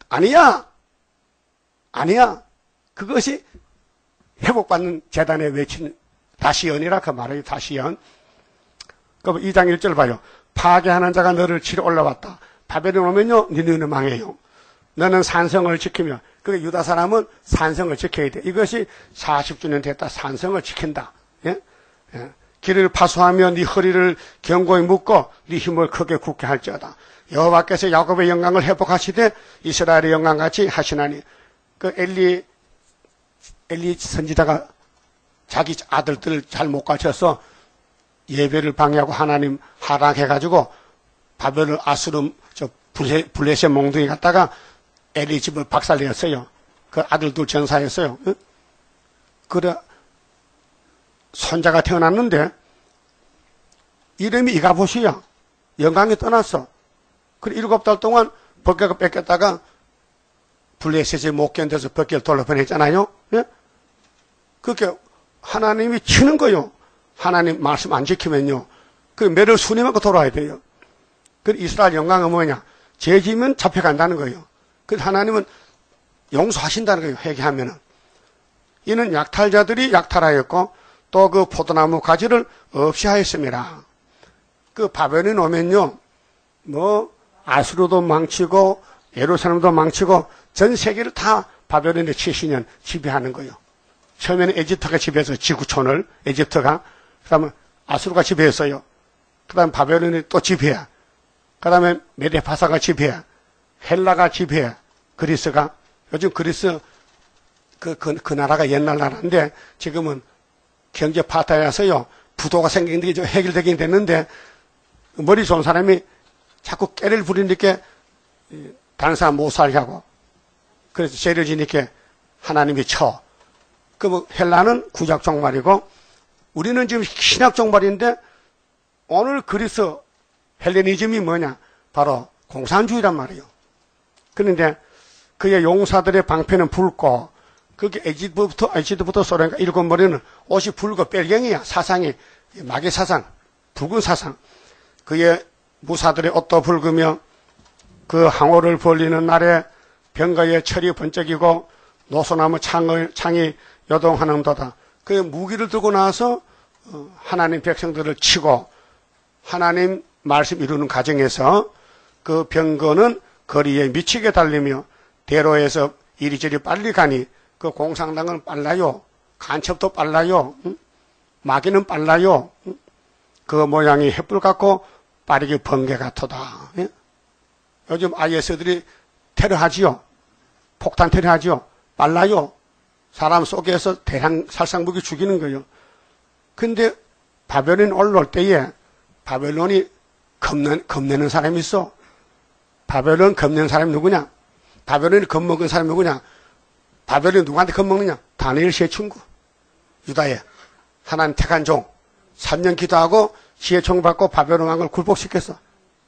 아니야. 아니야. 그것이 회복받는 재단에 외치는 다시연이라 그 말이에요. 다시연. 그럼 이 장 일 절 봐요. 파괴하는 자가 너를 치러 올라왔다. 바벨론 오면요, 니네는 망해요. 너는 산성을 지키며, 그 유다 사람은 산성을 지켜야 돼. 이것이 사십 주년 됐다. 산성을 지킨다. 예? 예. 길을 파수하며 네 허리를 견고히 묶고 네 힘을 크게 굳게 할지어다. 여호와께서 야곱의 영광을 회복하시되 이스라엘의 영광같이 하시나니. 그 엘리 엘리 선지자가 자기 아들들 잘 못 가르쳐서 예배를 방해하고 하나님 하락해가지고 바벨론 아수름 저 블레, 블레셋 몽둥이 갔다가 엘리 집을 박살내었어요. 그 아들도 전사했어요. 응? 그래 손자가 태어났는데 이름이 이가봇이야. 영광이 떠났어. 그래 일곱 달 동안 벗겨가 뺏겼다가 블레셋이 못 견뎌서 벗겨를 돌려보냈잖아요. 예? 그렇게 하나님이 치는 거요. 하나님 말씀 안 지키면요. 그 매를 순임하고 돌아야 돼요. 그 이스라엘 영광은 뭐냐? 죄 지으면 잡혀간다는 거예요. 그 하나님은 용서하신다는 거예요. 회개하면은. 이는 약탈자들이 약탈하였고 또 그 포도나무 가지를 없이 하였습니다. 그 바벨론 오면요. 뭐 아수르도 망치고 예루살렘도 망치고 전 세계를 다 바벨론의 칠십 년 지배하는 거예요. 처음에는 에집트가 지배해서 지구촌을 에집트가 그 다음에 아수르가 지배했어요. 그 다음에 바벨론이 또 지배해. 그 다음에 메데파사가 지배해. 헬라가 지배해. 그리스가. 요즘 그리스 그, 그, 그 나라가 옛날 나라인데 지금은 경제 파탄이라서요. 부도가 생긴 게 해결되긴 됐는데 머리 좋은 사람이 자꾸 깨를 부리니까 다른 사람 못 살게 하고 그래서 죄를 지니까 하나님이 쳐. 그 뭐 헬라는 구약 종말이고 우리는 지금 신약 종말인데 오늘 그리스 헬레니즘이 뭐냐? 바로 공산주의란 말이에요. 그런데 그의 용사들의 방패는 붉고 그게 에집트부터 에집트부터 소련가 일곱 머리는 옷이 붉고 뺄갱이야. 사상이 마귀 사상, 붉은 사상. 그의 무사들의 옷도 붉으며 그 항오를 벌리는 날에 병거의 철이 번쩍이고 노소나무 창을, 창이 요동하는도다. 그 무기를 들고 나서 하나님 백성들을 치고 하나님 말씀 이루는 과정에서 그 병거는 거리에 미치게 달리며 대로에서 이리저리 빨리 가니 그 공산당은 빨라요. 간첩도 빨라요. 마귀는 빨라요. 그 모양이 횃불 같고 빠르게 번개 같도다. 요즘 아이에스들이 테러하지요. 폭탄 테러하지요. 빨라요. 사람 속에서 대량 살상무기 죽이는 거예요. 근데 바벨론이 올라올 때에 바벨론이 겁내, 겁내는 사람이 있어. 바벨론 겁내는 사람이 누구냐? 바벨론이 겁먹은 사람이 누구냐? 바벨론이 누구한테 겁먹느냐? 다니엘 씨의 친구. 유다에 하나님 택한 종. 삼 년 기도하고 지혜총 받고 바벨론 왕을 굴복시켰어.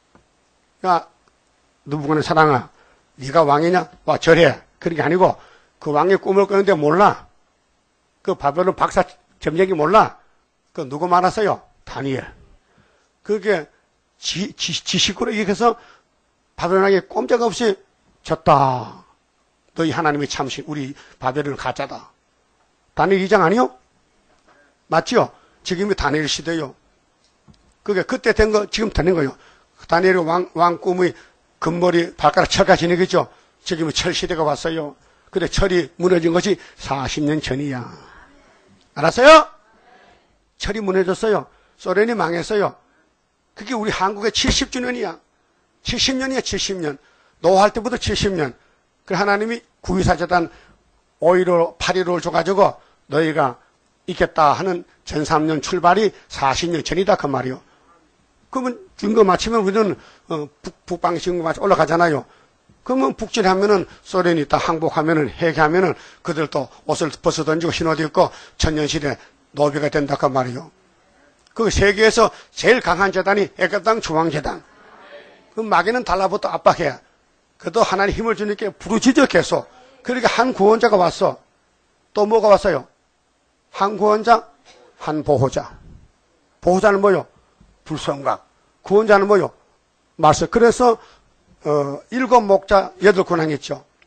야, 누구는 사랑아, 네가 왕이냐? 와 절해. 그런 게 아니고 그 왕의 꿈을 꾸는데 몰라. 그 바벨론 박사 점쟁이 몰라. 그 누구 말았어요? 다니엘. 그게 지, 지, 지식으로 얘기해서 바벨론 왕이 꼼짝없이 졌다. 너희 하나님이 참신 우리 바벨론 가짜다. 다니엘 이 장 아니요? 맞지요? 지금이 다니엘 시대요. 그게 그때 된 거 지금 되는 거요. 다니엘 왕, 왕 꿈의 금머리 발가락 철가 지내겠죠. 지금은 철 시대가 왔어요. 근데 철이 무너진 것이 사십 년 전이야. 알았어요? 철이 무너졌어요. 소련이 망했어요. 그게 우리 한국의 칠십 주년이야. 칠십 년이야, 칠십 년. 노할 때부터 칠십 년. 그 하나님이 구이사재단 오일오, 팔일오를 줘가지고 너희가 있겠다 하는 전삼 년 출발이 사십 년 전이다 그 말이요. 그러면 준거 마치면 우리는 어, 북, 북방신고 마치 올라가잖아요. 그러면 북진하면은 소련이 다 항복하면은 해계하면은 그들도 옷을 벗어 던지고 신호도 입고 천년시대 노비가 된다 그 말이요. 그 세계에서 제일 강한 재단이 애국당 중앙재단. 그 마귀는 달라붙어 압박해. 그래도 하나님 힘을 주니까 부르짖어 계속. 그러니까 한 구원자가 왔어. 또 뭐가 왔어요? 한 구원자, 한 보호자. 보호자는 뭐요? 불성각. 구원자는 뭐요? 말씀. 그래서 어, 일곱 목자 여덟 군왕 있죠.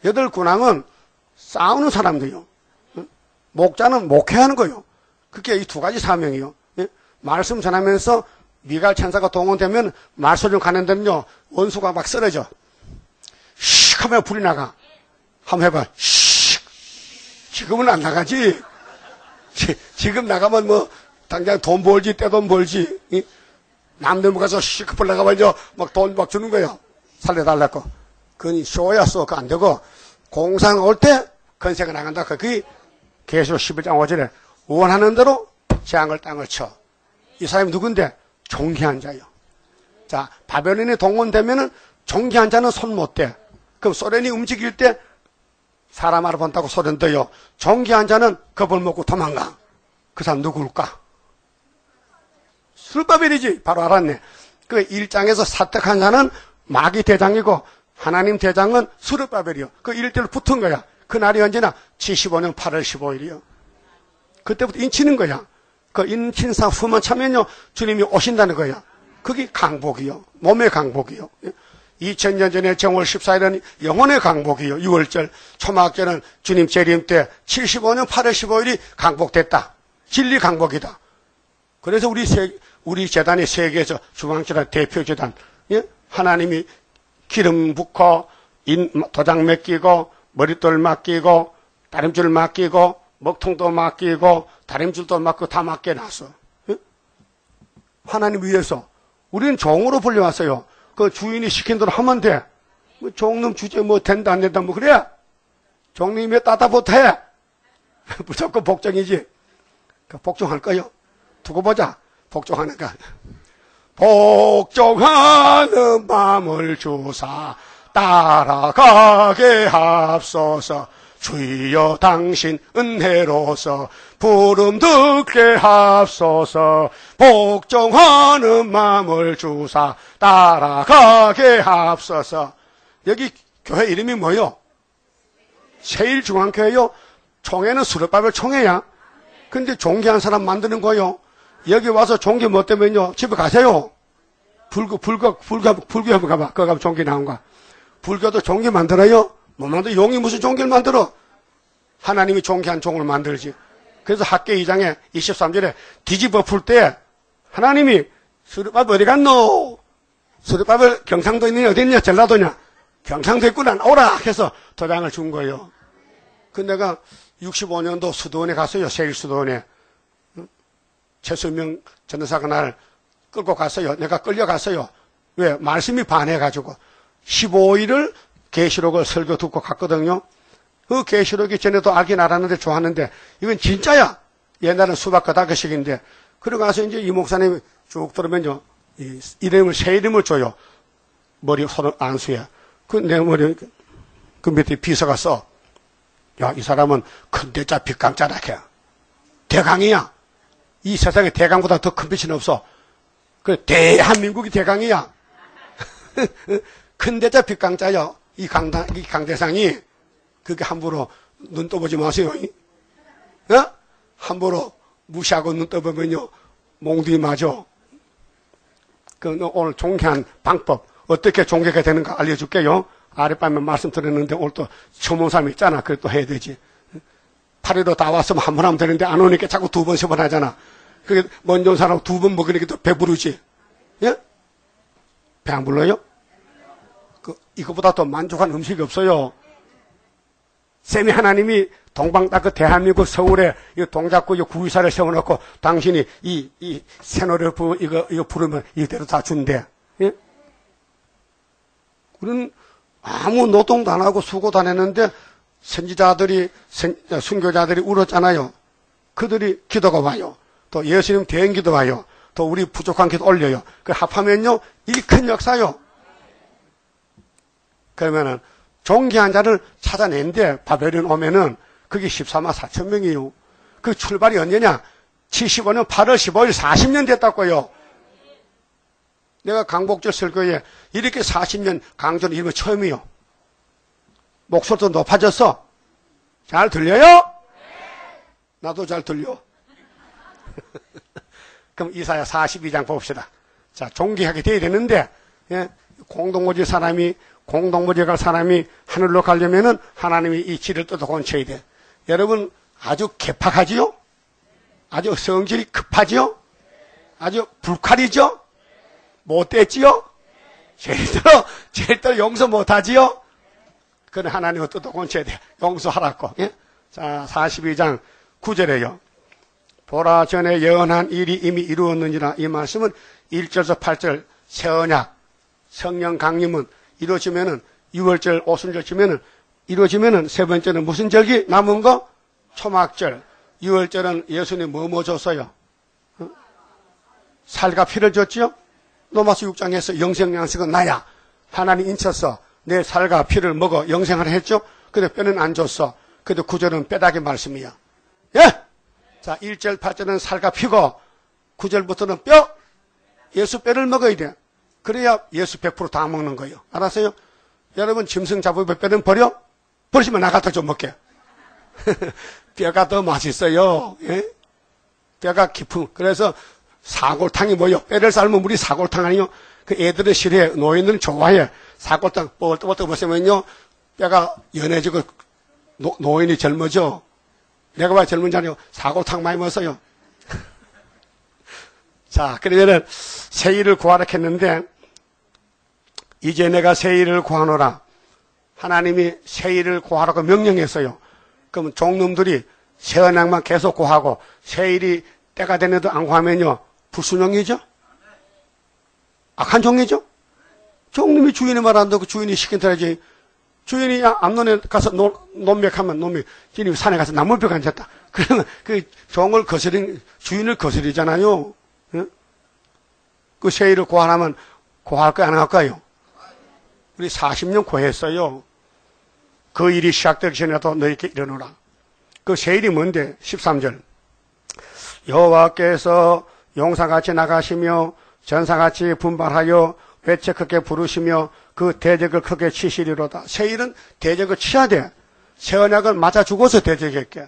여덟 군왕은 싸우는 사람들이요. 목자는 목회하는 거요. 그게 이 두 가지 사명이요. 예? 말씀 전하면서 미갈 천사가 동원되면 말소중 가는 데는요, 원수가 막 쓰러져. 씩 하면 불이 나가. 한번 해봐. 씩. 지금은 안 나가지. 지, 지금 나가면 뭐, 당장 돈 벌지, 떼돈 벌지. 이? 남들 가서 씩 불 나가면 막 돈 막 주는 거야. 살려달라고. 그건 쇼야 쏘. 그거 안 되고, 공상 올 때 건세가 나간다. 그게 계시록 십일 장 오 절에 원하는 대로 재앙을 땅을 쳐. 이 사람이 누군데? 종기한 자요. 자, 바벨론이 동원되면은 종기한 자는 손 못 대. 그럼 소련이 움직일 때 사람 알아본다고 소련 떠요. 종기한 자는 겁을 먹고 도망가. 그 사람 누구일까? 스룹바벨이지. 바로 알았네. 그 일 장에서 사택한 자는 마귀 대장이고 하나님 대장은 스룹바벨이요. 그 일대로 붙은 거야. 그 날이 언제나 칠십오 년 팔월 십오일이요. 그때부터 인치는 거야. 그 인친사 후만 차면요, 주님이 오신다는 거야. 그게 강복이요. 몸의 강복이요. 이천 년 전에 정월 십사일은 영혼의 강복이요. 유월절, 초막절은 주님 재림 때 칠십오 년 팔월 십오일이 강복됐다. 진리 강복이다. 그래서 우리 세, 우리 재단이 세계에서 중앙재단 대표 재단, 예? 하나님이 기름 붓고, 인, 도장 맡기고, 머릿돌 맡기고, 다림줄 맡기고, 먹통도 맡기고, 다림줄도 맡고 다 맡겨놨어. 예? 하나님 위해서. 우리는 종으로 불려왔어요. 그 주인이 시킨 대로 하면 돼. 뭐 종놈 주제 뭐 된다 안 된다 뭐 그래. 종님이 따다부터 해. 무조건 복종이지. 그 복종할 거요. 두고 보자. 복종하는 거. 복종하는 마음을 주사 따라가게 합소서. 주여 당신 은혜로서 부름 듣게 합소서. 복종하는 마음을 주사 따라가게 합소서. 여기 교회 이름이 뭐요? 세일중앙교회요. 총회는 수렵바벨 총회야. 근데 종교한 사람 만드는 거요. 여기 와서 종교 뭐 때문에요? 집에 가세요. 불교, 불교, 불교, 불교 한번 가봐. 그거 가면 종교 나온가? 불교도 종교 만들어요? 뭐 만들어? 용이 무슨 종교를 만들어? 하나님이 종교한 종을 만들지. 그래서 학계 이 장에 이십삼 절에 뒤집어 풀 때 하나님이 수르바벨 어디 갔노? 수르바벨 경상도 있느냐 어디 있냐? 전라도냐? 경상도 있구나. 오라 해서 도장을 준 거예요. 그 내가 육십오 년도 수도원에 갔어요. 세일수도원에. 최수명 전도사가 날 끌고 갔어요. 내가 끌려갔어요. 왜? 말씀이 반해가지고 십오일을 계시록을 설교 듣고 갔거든요. 그 계시록이 전에도 알긴 알았는데 좋았는데 이건 진짜야. 옛날은 수박 거다그식인데 그러고 가서 이제 이 목사님이 쭉 들으면요, 이 이름을 새 이름을 줘요. 머리 손 안수에. 그 내 머리 그 밑에 비서가 써. 야, 이 사람은 큰 대자 빅강자라 해. 대강이야. 이 세상에 대강보다 더 큰 빛은 없어. 그 대한민국이 대강이야. 큰 대자 빅강자요. 이 강당, 이 강대상이, 그게 함부로 눈 떠보지 마세요. 어? 함부로 무시하고 눈 떠보면요, 몽둥이 맞아. 그, 오늘 종교한 방법, 어떻게 종교가 되는가 알려줄게요. 아랫밤에 말씀드렸는데, 오늘 또 처음 온 사람이 있잖아. 그래 또 해야 되지. 파리로 다 왔으면 한 번 하면 되는데, 안 오니까 자꾸 두 번, 세 번 하잖아. 그게 먼저 온 사람 두 번 먹으니까 또 배부르지. 예? 배 안 불러요? 그, 이거보다 더 만족한 음식이 없어요. 쌤이 하나님이 동방 딱 그 대한민국 서울에 이 동작구 이 구의사를 세워놓고 당신이 이, 이 새노래 부, 이거, 이거 부르면 이대로 다 준대. 예? 우리는 아무 노동도 안 하고 수고도 안 했는데 선지자들이, 선, 순교자들이 울었잖아요. 그들이 기도가 와요. 또 예수님 대행기도 와요. 또 우리 부족한 기도 올려요. 그 합하면요, 이 큰 역사요. 그러면은, 종기한 자를 찾아낸데, 바벨론 오면은, 그게 십사만 사천 명이에요. 그 출발이 언제냐? 칠십오 년 팔월 십오일 사십 년 됐다고요. 내가 강복절 설교에 이렇게 사십 년 강조를 이루면 처음이요. 목소리도 높아졌어. 잘 들려요? 나도 잘 들려. 그럼 이사야 사십이 장 봅시다. 자, 존귀하게 돼야 되는데, 예, 공동오지 사람이 공동부지에 갈 사람이 하늘로 가려면은 하나님이 이 지를 뜯어 건쳐야 돼. 여러분 아주 개팍하지요? 아주 성질이 급하지요? 아주 불칼이죠? 못됐지요? 제일 들어, 제일 들어 용서 못하지요? 그건 하나님은 뜯어 건쳐야 돼. 용서하라고. 예? 자, 사십이 장 구 절에요. 보라 전에 예언한 일이 이미 이루었느니라. 이 말씀은 일 절에서 팔 절 새 언약 성령 강림은 이루어지면은 유월절 오순절 지면은 이루어지면은 세 번째는 무슨 절기 남은 거? 초막절. 유월절은 예수님 뭐뭐 줬어요? 어? 살과 피를 줬지요? 로마서 육 장에서 영생 양식은 나야. 하나님 인쳐서 내 살과 피를 먹어 영생을 했죠? 근데 뼈는 안 줬어. 근데 구 절은 뼈다귀 말씀이야. 예? 자, 일 절, 팔 절은 살과 피고 구 절부터는 뼈, 예수 뼈를 먹어야 돼. 그래야 예수 백 퍼센트 다 먹는 거예요. 알았어요? 여러분 짐승 잡으면 뼈는 버려? 버리시면 나 갖다 좀 먹게. 뼈가 더 맛있어요. 예? 뼈가 깊은. 그래서 사골탕이 뭐요? 뼈를 삶으면 우리 사골탕 아니요? 그 애들은 싫어해. 노인들은 좋아해. 사골탕 뽀글뽀글 보시면요. 뼈가 연해지고 노, 노인이 젊어져. 내가 왜 젊은 줄 아니요? 사골탕 많이 먹었어요. 자, 그러면은 세일을 구하라 했는데 이제 내가 세일을 구하노라. 하나님이 세일을 구하라고 명령했어요. 그럼 종놈들이 새 언약만 계속 구하고 세일이 때가 되는데도 안 구하면요. 불순종이죠? 악한 종이죠? 종놈이 주인의 말 안 듣고 주인이 시킨 대로 해야지. 주인이 암론에 가서 논, 논맥하면 논맥, 주인이 산에 가서 나무벽 앉았다. 그러면 그 종을 거스린, 주인을 거스리잖아요. 응? 그 세일을 구하라면 구할 거야, 안 할까요? 우리 사십 년 구했어요. 그 일이 시작되기 전에도 너희에게 이르노라. 그 세일이 뭔데? 십삼 절. 여호와께서 용사같이 나가시며 전사같이 분발하여 외쳐 크게 부르시며 그 대적을 크게 치시리로다. 세일은 대적을 치야 돼. 새 언약을 맞아 죽어서 대적했게.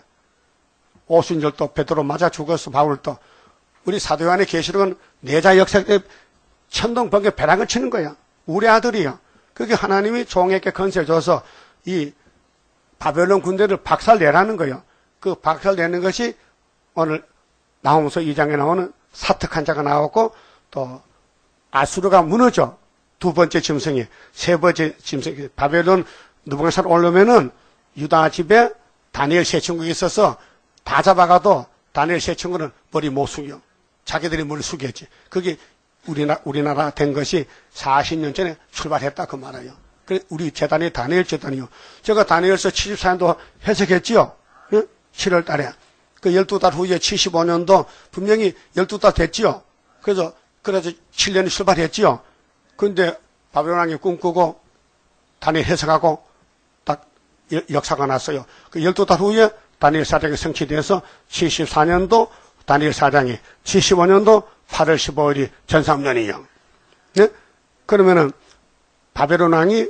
오순절도 베드로 맞아 죽었어. 바울도. 우리 사도 요한의 계시록은 내자 역사 때 천둥 번개 벼락을 치는 거야. 우리 아들이야. 그게 하나님이 종에게 건세 줘서 이 바벨론 군대를 박살내라는 거예요. 그 박살내는 것이 오늘 나홈서 이 장에 나오는 사특한 자가 나왔고 또 아수르가 무너져. 두 번째 짐승이, 세 번째 짐승이, 바벨론 느부갓네살 올려면은 유다 집에 다니엘 세 친구가 있어서 다 잡아가도 다니엘 세 친구는 머리 못 숙여. 자기들이 머리 숙였지. 그게 우리나라, 우리나라 된 것이 사십 년 전에 출발했다 그 말이에요. 그래, 우리 재단이 다니엘 재단이요. 제가 다니엘서 칠십사 년도 해석했지요. 예? 칠월 달에. 그 열두 달 후에 칠십오 년도 분명히 열두 달 됐지요. 그래서, 그래서 칠 년이 출발했지요. 근데 바벨론 왕이 꿈꾸고 다니엘 해석하고 딱 역사가 났어요. 그 열두 달 후에 다니엘 사장이 성취돼서 칠십사 년도 다니엘 사장이 칠십오 년도 팔월 십오일이 전삼년이요. 네? 그러면은 바벨론 왕이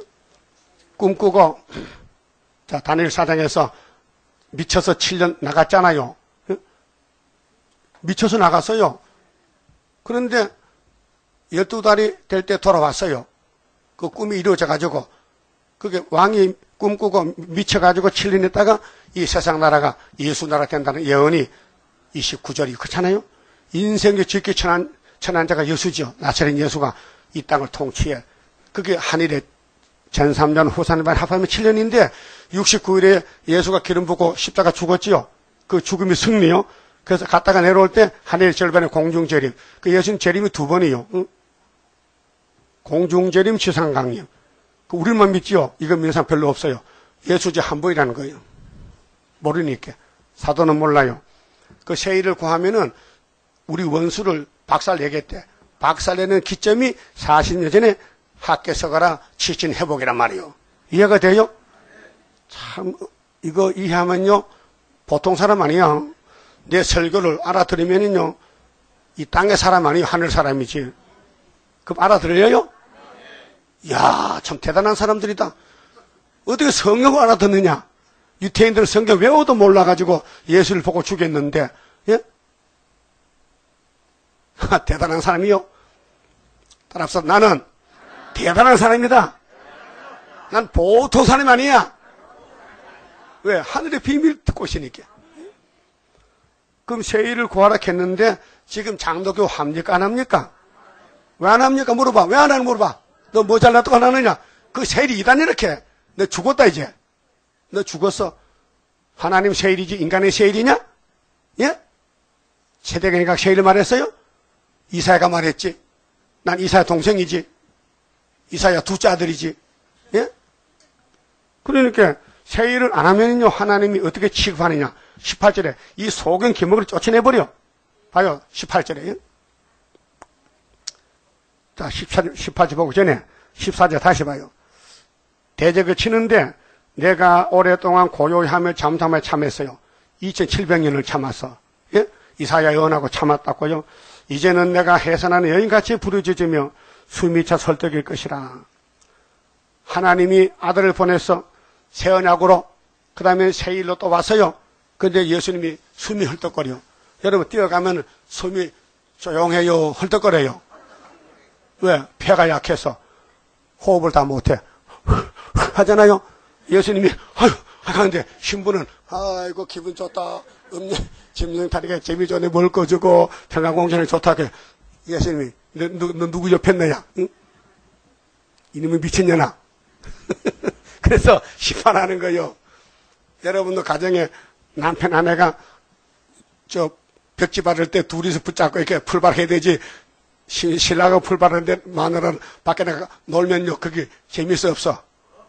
꿈꾸고 자 다니엘 사장에서 미쳐서 칠 년 나갔잖아요. 네? 미쳐서 나갔어요. 그런데 열두 달이 될 때 돌아왔어요. 그 꿈이 이루어져가지고, 그게 왕이 꿈꾸고 미쳐가지고 칠 년 있다가 이 세상 나라가 예수 나라 된다는 예언이 이십구 절이 그렇잖아요. 인생의 지키 천한, 천한 자가 예수죠. 나사렛 예수가 이 땅을 통치해. 그게 한일의 전삼년 후산반 합하면 칠 년인데 육십구 일에 예수가 기름 붓고 십자가 죽었지요. 그 죽음이 승리요. 그래서 갔다가 내려올 때 한일 절반의 공중재림. 그 예수님 재림이 두 번이요. 응? 공중재림 지상강림. 그 우리만 믿지요. 이거 믿는 사람 별로 없어요. 예수 이제 한 번이라는 거예요. 모르니까. 사도는 몰라요. 그 세일을 구하면은 우리 원수를 박살내겠대. 박살내는 기점이 사십 년 전에 학교 가라 치신 회복이란 말이에요. 이해가 돼요? 참 이거 이해하면요 보통 사람 아니야. 내 설교를 알아들으면은요 이 땅의 사람 아니에요. 하늘 사람이지. 그럼 알아들어요? 이야 참 대단한 사람들이다. 어떻게 성경을 알아듣느냐. 유태인들은 성경 외워도 몰라가지고 예수를 보고 죽였는데 예? 대단한 사람이요. 따라서 나는 대단한 사람이다. 난 보통 사람이 아니야. 왜? 하늘의 비밀 듣고 있으니까. 그럼 세일을 구하라 했는데 지금 장로교 합니까? 안 합니까? 왜 안 합니까? 물어봐. 왜 안 하는 물어봐. 너 뭐 잘났다고 안 하느냐? 그 세일이 이단 이렇게. 너 죽었다 이제. 너 죽었어. 하나님 세일이지 인간의 세일이냐? 예? 세대경이가 세일을 말했어요? 이사야가 말했지. 난 이사야 동생이지. 이사야 둘째 아들이지. 예? 그러니까 세일을 안 하면요 하나님이 어떻게 취급하느냐. 십팔 절에 이 소경 기목을 쫓아내버려. 봐요. 십팔 절에. 자, 십팔 절 보고 전에 십사 절 다시 봐요. 대적을 치는데 내가 오랫동안 고요하며 잠잠하며 참았어요. 이천칠백 년을 참았어. 예? 이사야 예언하고 참았다고요. 이제는 내가 해산하는 여인같이 부르짖으며 숨이 차 설득일 것이라. 하나님이 아들을 보내서 새 언약으로 그 다음에 새 일로 또 왔어요. 근데 예수님이 숨이 헐떡거려. 여러분 뛰어가면 숨이 조용해요, 헐떡거려요. 왜? 폐가 약해서 호흡을 다 못해. 하잖아요. 예수님이 아유 하는데 신부는 아이고 기분 좋다. 음료 짐승다리가 재미 좋네 뭘 꺼주고 평강공전에 좋다. 예수님이 너, 너, 너 누구 옆에 있느냐? 응? 이놈이 미쳤냐나. 그래서 심판하는 거요. 여러분도 가정에 남편 아내가 저 벽지 바를 때 둘이서 붙잡고 이렇게 풀발해야 되지. 시, 신랑하고 풀바르는데 마누라는 밖에 나가 놀면요 그게 재미있어 없어?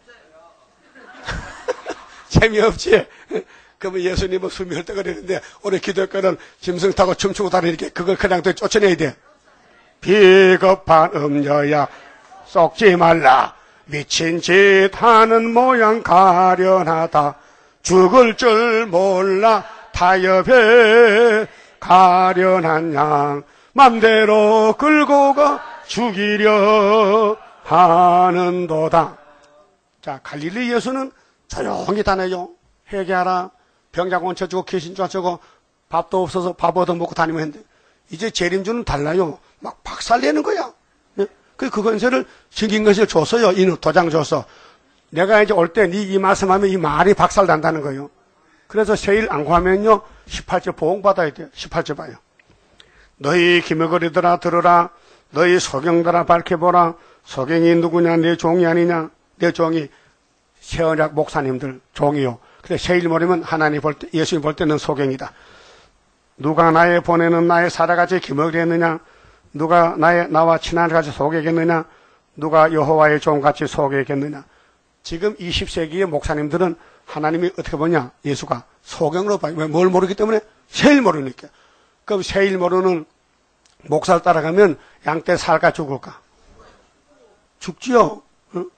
재미없지? 그러면 예수님은 숨이 헐떡거리는데 우리 기독교는 짐승 타고 춤추고 다니니까 그걸 그냥 또 쫓아내야 돼. 비겁한 음녀야 썩지 말라. 미친 짓 하는 모양 가련하다. 죽을 줄 몰라 타협해. 가련한 양 맘대로 끌고 가 죽이려 하는도다. 자, 갈릴리 예수는 조용히 다녀요. 회개하라. 병자 고쳐주고 귀신 쫓아주고 밥도 없어서 밥 얻어먹고 다니면 했는데 이제 재림주는 달라요. 막 박살내는 거야. 예? 그 권세를 신긴 것을 줬어요. 이 도장 줘서. 내가 이제 올 때 네 이 말씀하면 이 말이 박살난다는 거예요. 그래서 세일 안 구하면요 십팔 절 보응받아야 돼요. 십팔 절 봐요. 너희 기머거리들아 들으라. 너희 소경들아 밝혀보라. 소경이 누구냐? 내 종이 아니냐? 내 종이 세언약 목사님들 종이요. 근데 세일 모르면 하나님 볼 때, 예수님 볼 때는 소경이다. 누가 나의 보내는 나의 사자같이 기머거리 했느냐? 누가 나의 나와 친한같이 소개했느냐? 누가 여호와의 종같이 소개했느냐? 지금 이십 세기의 목사님들은 하나님이 어떻게 보냐? 예수가 소경으로 봐요. 왜? 뭘 모르기 때문에? 세일 모르니까. 그럼 세일 모르는 목사를 따라가면 양떼 살까 죽을까? 죽지요. 응?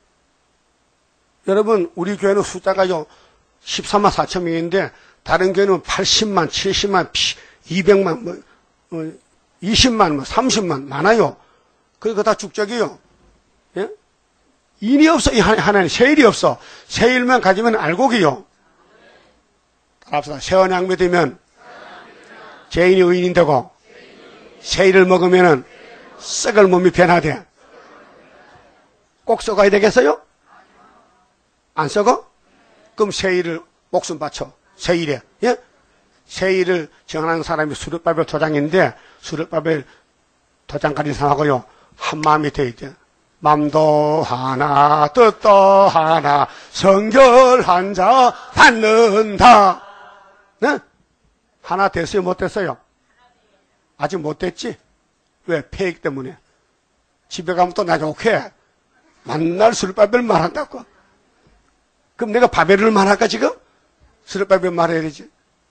여러분 우리 교회는 숫자가요 십삼만 사천 명인데 다른 교회는 팔십만, 칠십만, 이백만, 뭐, 뭐 이십만, 뭐 삼십만 많아요. 그거 다 죽적이요. 예? 인이 없어. 이 하나님 세일이 없어. 세일만 가지면 알곡이요. 따라합시다. 세언약 믿으면 죄인이 의인이 되고 세일을 먹으면은 썩을 몸이 변화돼. 꼭 썩어야 되겠어요? 안 썩어? 그럼 세일을 목숨 바쳐. 세일에. 예? 세일을 정하는 사람이 수르바벨 도장인데 수르바벨 도장 가진 사람하고요 한 마음이 되어야 돼. 맘도 하나 뜻도 하나 성결한 자 받는다. 네? 하나 됐어요? 못 됐어요? 아직 못 됐지? 왜? 폐익 때문에. 집에 가면 또 나중에 욕해. 만날 수르바벨 말한다고. 그럼 내가 바벨을 말할까 지금? 수르바벨 말해야 되지.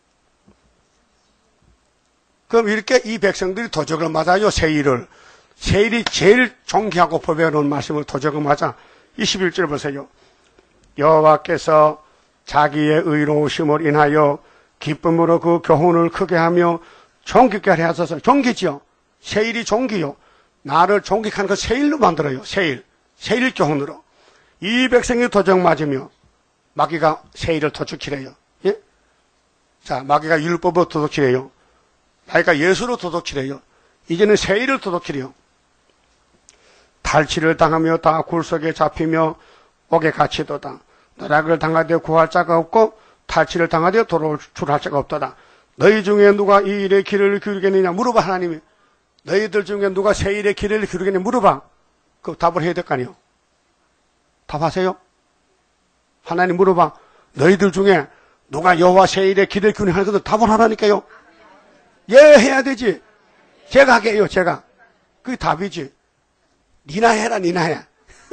그럼 이렇게 이 백성들이 도적을 맞아요. 세일을. 세일이 제일 존귀하고 보배로운 말씀을 도적을 맞아. 이십일 절 보세요. 여호와께서 자기의 의로우심을 인하여 기쁨으로 그 교훈을 크게 하며 존귀케 하려 하소서. 존귀지요. 세일이 존귀요. 나를 존귀한 그 세일로 만들어요. 세일. 세일 교훈으로. 이 백성이 도적 맞으며 마귀가 세일을 도둑치래요. 예? 자, 마귀가 율법으로 도둑치래요. 마귀가 예수로 도둑치래요. 이제는 세일을 도둑치래요. 탈취를 당하며 다 굴속에 잡히며 옥에 갇히도다. 노략을 당하되 구할 자가 없고 탈취를 당하되 돌아올 줄할 자가 없도다. 너희 중에 누가 이 일에 길을 기울이겠느냐 물어봐. 하나님이 너희들 중에 누가 새 일에 길을 기울이겠느냐 물어봐. 그 답을 해야 될 거 아니에요. 답하세요. 하나님 물어봐. 너희들 중에 누가 여호와 새 일에 길을 기울이냐 하는 것도 답을 하라니까요. 예 해야 되지. 제가 하게 해요. 제가. 그게 답이지. 니나 해라. 니나 해.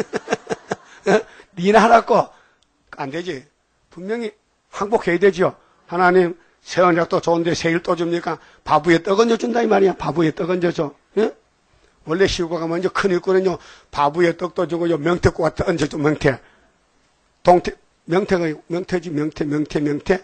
니나 하라고 안 되지. 분명히 항복해야 되죠. 하나님 새 언약도 좋은데 새 일 또 줍니까? 바부에 떡 얹어준다 이 말이야. 바부에 떡 얹어줘. 예? 원래 시우가 먼저 큰 일꾼은요 바부에 떡도 주고 요 명태국가 떡 얹어줘. 명태. 동태 명태가 명태지. 명태 명태 명태.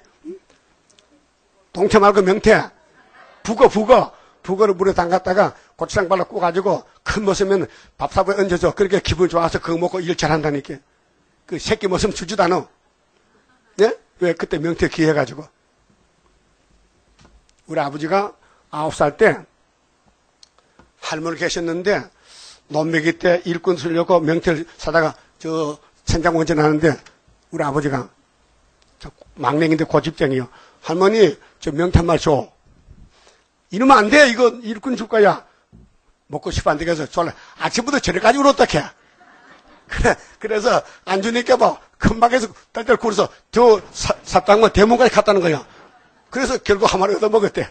동태 말고 명태. 북어 북어. 북어를 물에 담갔다가 고추장 발라 구가지고 큰 모습면 밥사부에 얹어줘. 그렇게 기분 좋아서 그거 먹고 일 잘한다니까. 그 새끼 모습 주지도 않아. 네? 왜 그때 명태 귀해가지고. 우리 아버지가 아홉 살 때 할머니 계셨는데 논매기 때 일꾼 쓰려고 명태를 사다가 저 천장 운전하는데 우리 아버지가 저 막내인데 고집쟁이요. 할머니 저 명태 한 마리 줘. 이러면 안 돼. 이거 일꾼 줄 거야. 먹고 싶어 안 되겠어. 졸라 아침부터 저녁까지 울었다 캐. 그래, 그래서 안 주니까 뭐 금방에서 딸딸 굴어서 저 삽당만 대문까지 갔다는 거야. 그래서 결국 한 마리 얻어먹었대.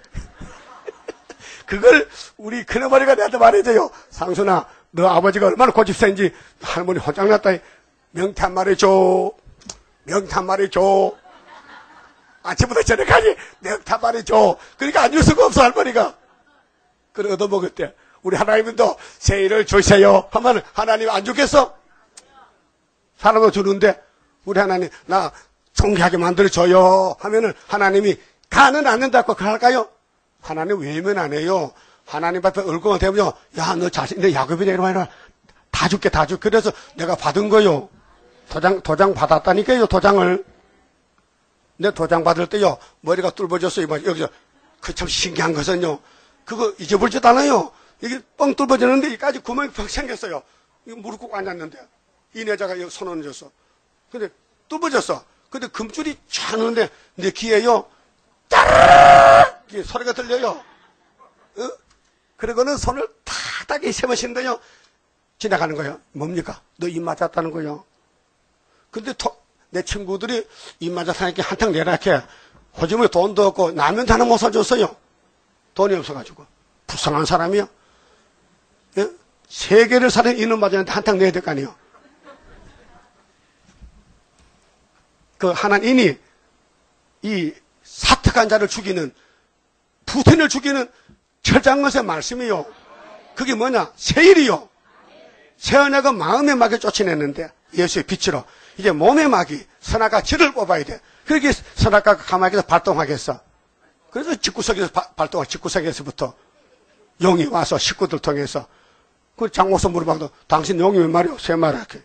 그걸 우리 큰어머니가 내한테 말해줘요. 상순아, 너 아버지가 얼마나 고집센지 할머니 혼장났다. 명태 한 마리 줘. 명태 한 마리 줘. 아침부터 저녁까지 명태 한 마리 줘. 그러니까 안 줄 수가 없어 할머니가. 그래 얻어먹었대. 우리 하나님도 새 일을 주세요 하면 하나님 안 주겠어? 사람도 주는데 우리 하나님 나 존귀하게 만들어줘요 하면은 하나님이 가는 않는다고 그럴까요? 하나님 외면 안 해요. 하나님 앞에 얼굴만 대면요. 야, 너 자신, 내 야곱이네, 이러면, 이러면 다 줄게, 다 줄게. 그래서 내가 받은 거요. 도장, 도장 받았다니까요, 도장을. 내 도장 받을 때요, 머리가 뚫어졌어요. 여기서. 그 참 신기한 것은요, 그거 잊어버리지도 않아요. 이게 뻥 뚫어졌는데, 여기까지 구멍이 퍽 생겼어요. 이거 무릎 꿇고 앉았는데, 이 여자가 여기 손 얹었어. 근데 뚫어졌어. 근데 금줄이 쫙 오는데, 내 귀에요, 따르르르! 소리가 들려요. 어? 그러고는 손을 탁탁 세마시는데요. 지나가는 거예요. 뭡니까? 너 입 맞았다는 거예요. 근데 토, 내 친구들이 입 맞았다니까 한탕 내라게 호주머니 돈도 없고 라면도 하나 못 사줬어요. 돈이 없어가지고. 불쌍한 사람이요. 예? 세 개를 사는 이놈 맞았는데 한탕 내야 될 거 아니에요. 그 하나님이 이 사특한 자를 죽이는 부텐을 죽이는 철장것의 말씀이요. 그게 뭐냐? 새일이요. 새 언약은 마음의 마귀 쫓아냈는데 예수의 빛으로 이제 몸의 마귀 선악과 질을 뽑아야 돼. 그렇게 선악과가 가만히서 발동하겠어. 그래서 집구석에서 발동하 집구석에서부터 용이 와서 식구들 통해서 그 장목사 물어봐도 당신 용이 몇 마리요? 세 마리 이렇게.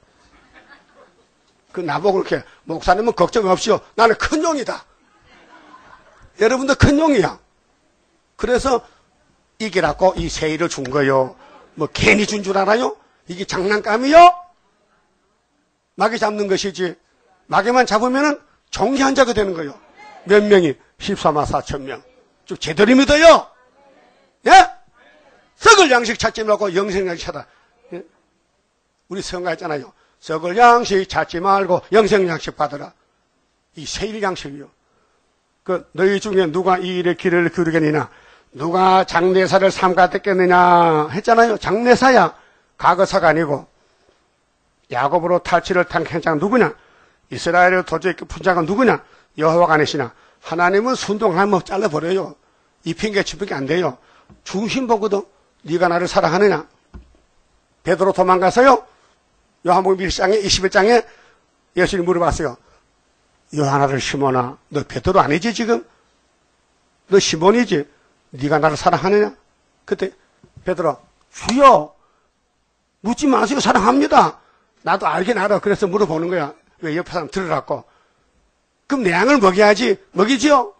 그 나보고 그렇게 목사님은 걱정 없이요. 나는 큰 용이다. 여러분도 큰 용이야. 그래서 이기라고 이 세일을 준 거요. 뭐 괜히 준 줄 알아요? 이게 장난감이요? 마귀 잡는 것이지. 마귀만 잡으면은 종기한 자가 되는 거요. 몇 명이? 십사만 사천 명. 좀 제대로 믿어요? 예? 썩을 양식 찾지 말고 영생 양식 찾아. 예? 우리 성가 있잖아요. 썩을 양식 찾지 말고 영생 양식 받으라. 이 세일 양식이요. 그 너희 중에 누가 이 일에 길을 기울이겠느냐? 누가 장례사를 삼가듣겠느냐 했잖아요. 장례사야. 과거사가 아니고. 야곱으로 탈취를 당한 자가 누구냐? 이스라엘을 도저히 푼 자가 누구냐? 여호와가 아니시나? 하나님은 순종하면 잘라버려요. 이 핑계 저 핑계 안 돼요. 중심 보거든. 네가 나를 사랑하느냐? 베드로 도망가서요. 요한복음 일 장에 이십일 장에 예수님이 물어봤어요. 요하나를 시몬아, 너 베드로 아니지 지금? 너 시몬이지? 네가 나를 사랑하느냐? 그때 베드로, 주여 묻지 마세요. 사랑합니다. 나도 알긴 알아. 그래서 물어보는 거야. 왜 옆에 사람 들으라고. 그럼 내 양을 먹여야지. 먹이지요?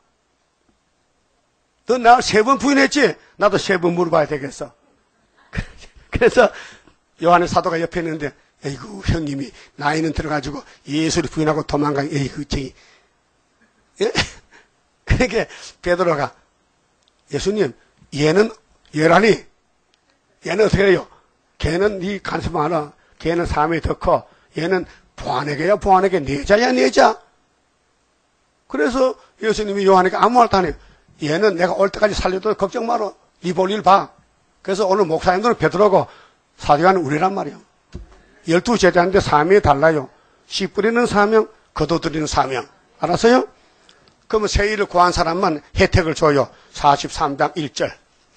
너 나 세 번 부인했지? 나도 세 번 물어봐야 되겠어. 그래서 요한의 사도가 옆에 있는데 에이구, 형님이 나이는 들어가지고 예수를 부인하고 도망간, 에이구, 쟁이. 예? 그러니까 베드로가, 예수님, 얘는, 얘라니, 얘는 어떻게 해요? 걔는 네 간섭 많아. 걔는 삶이 더 커. 얘는 보안에게야, 보안에게, 내자야, 내자. 그래서 예수님이 요한에게 아무 말도 안 해요. 얘는 내가 올 때까지 살려도 걱정 마라. 네 볼 일 봐. 그래서 오늘 목사님들은 베드로고 사도요한은 우리란 말이에요. 열두 제자인데 사명이 달라요. 씨 뿌리는 사명, 거둬들이는 사명. 알았어요? 그러면 새 일을 구한 사람만 혜택을 줘요. 사십삼 장 일 절.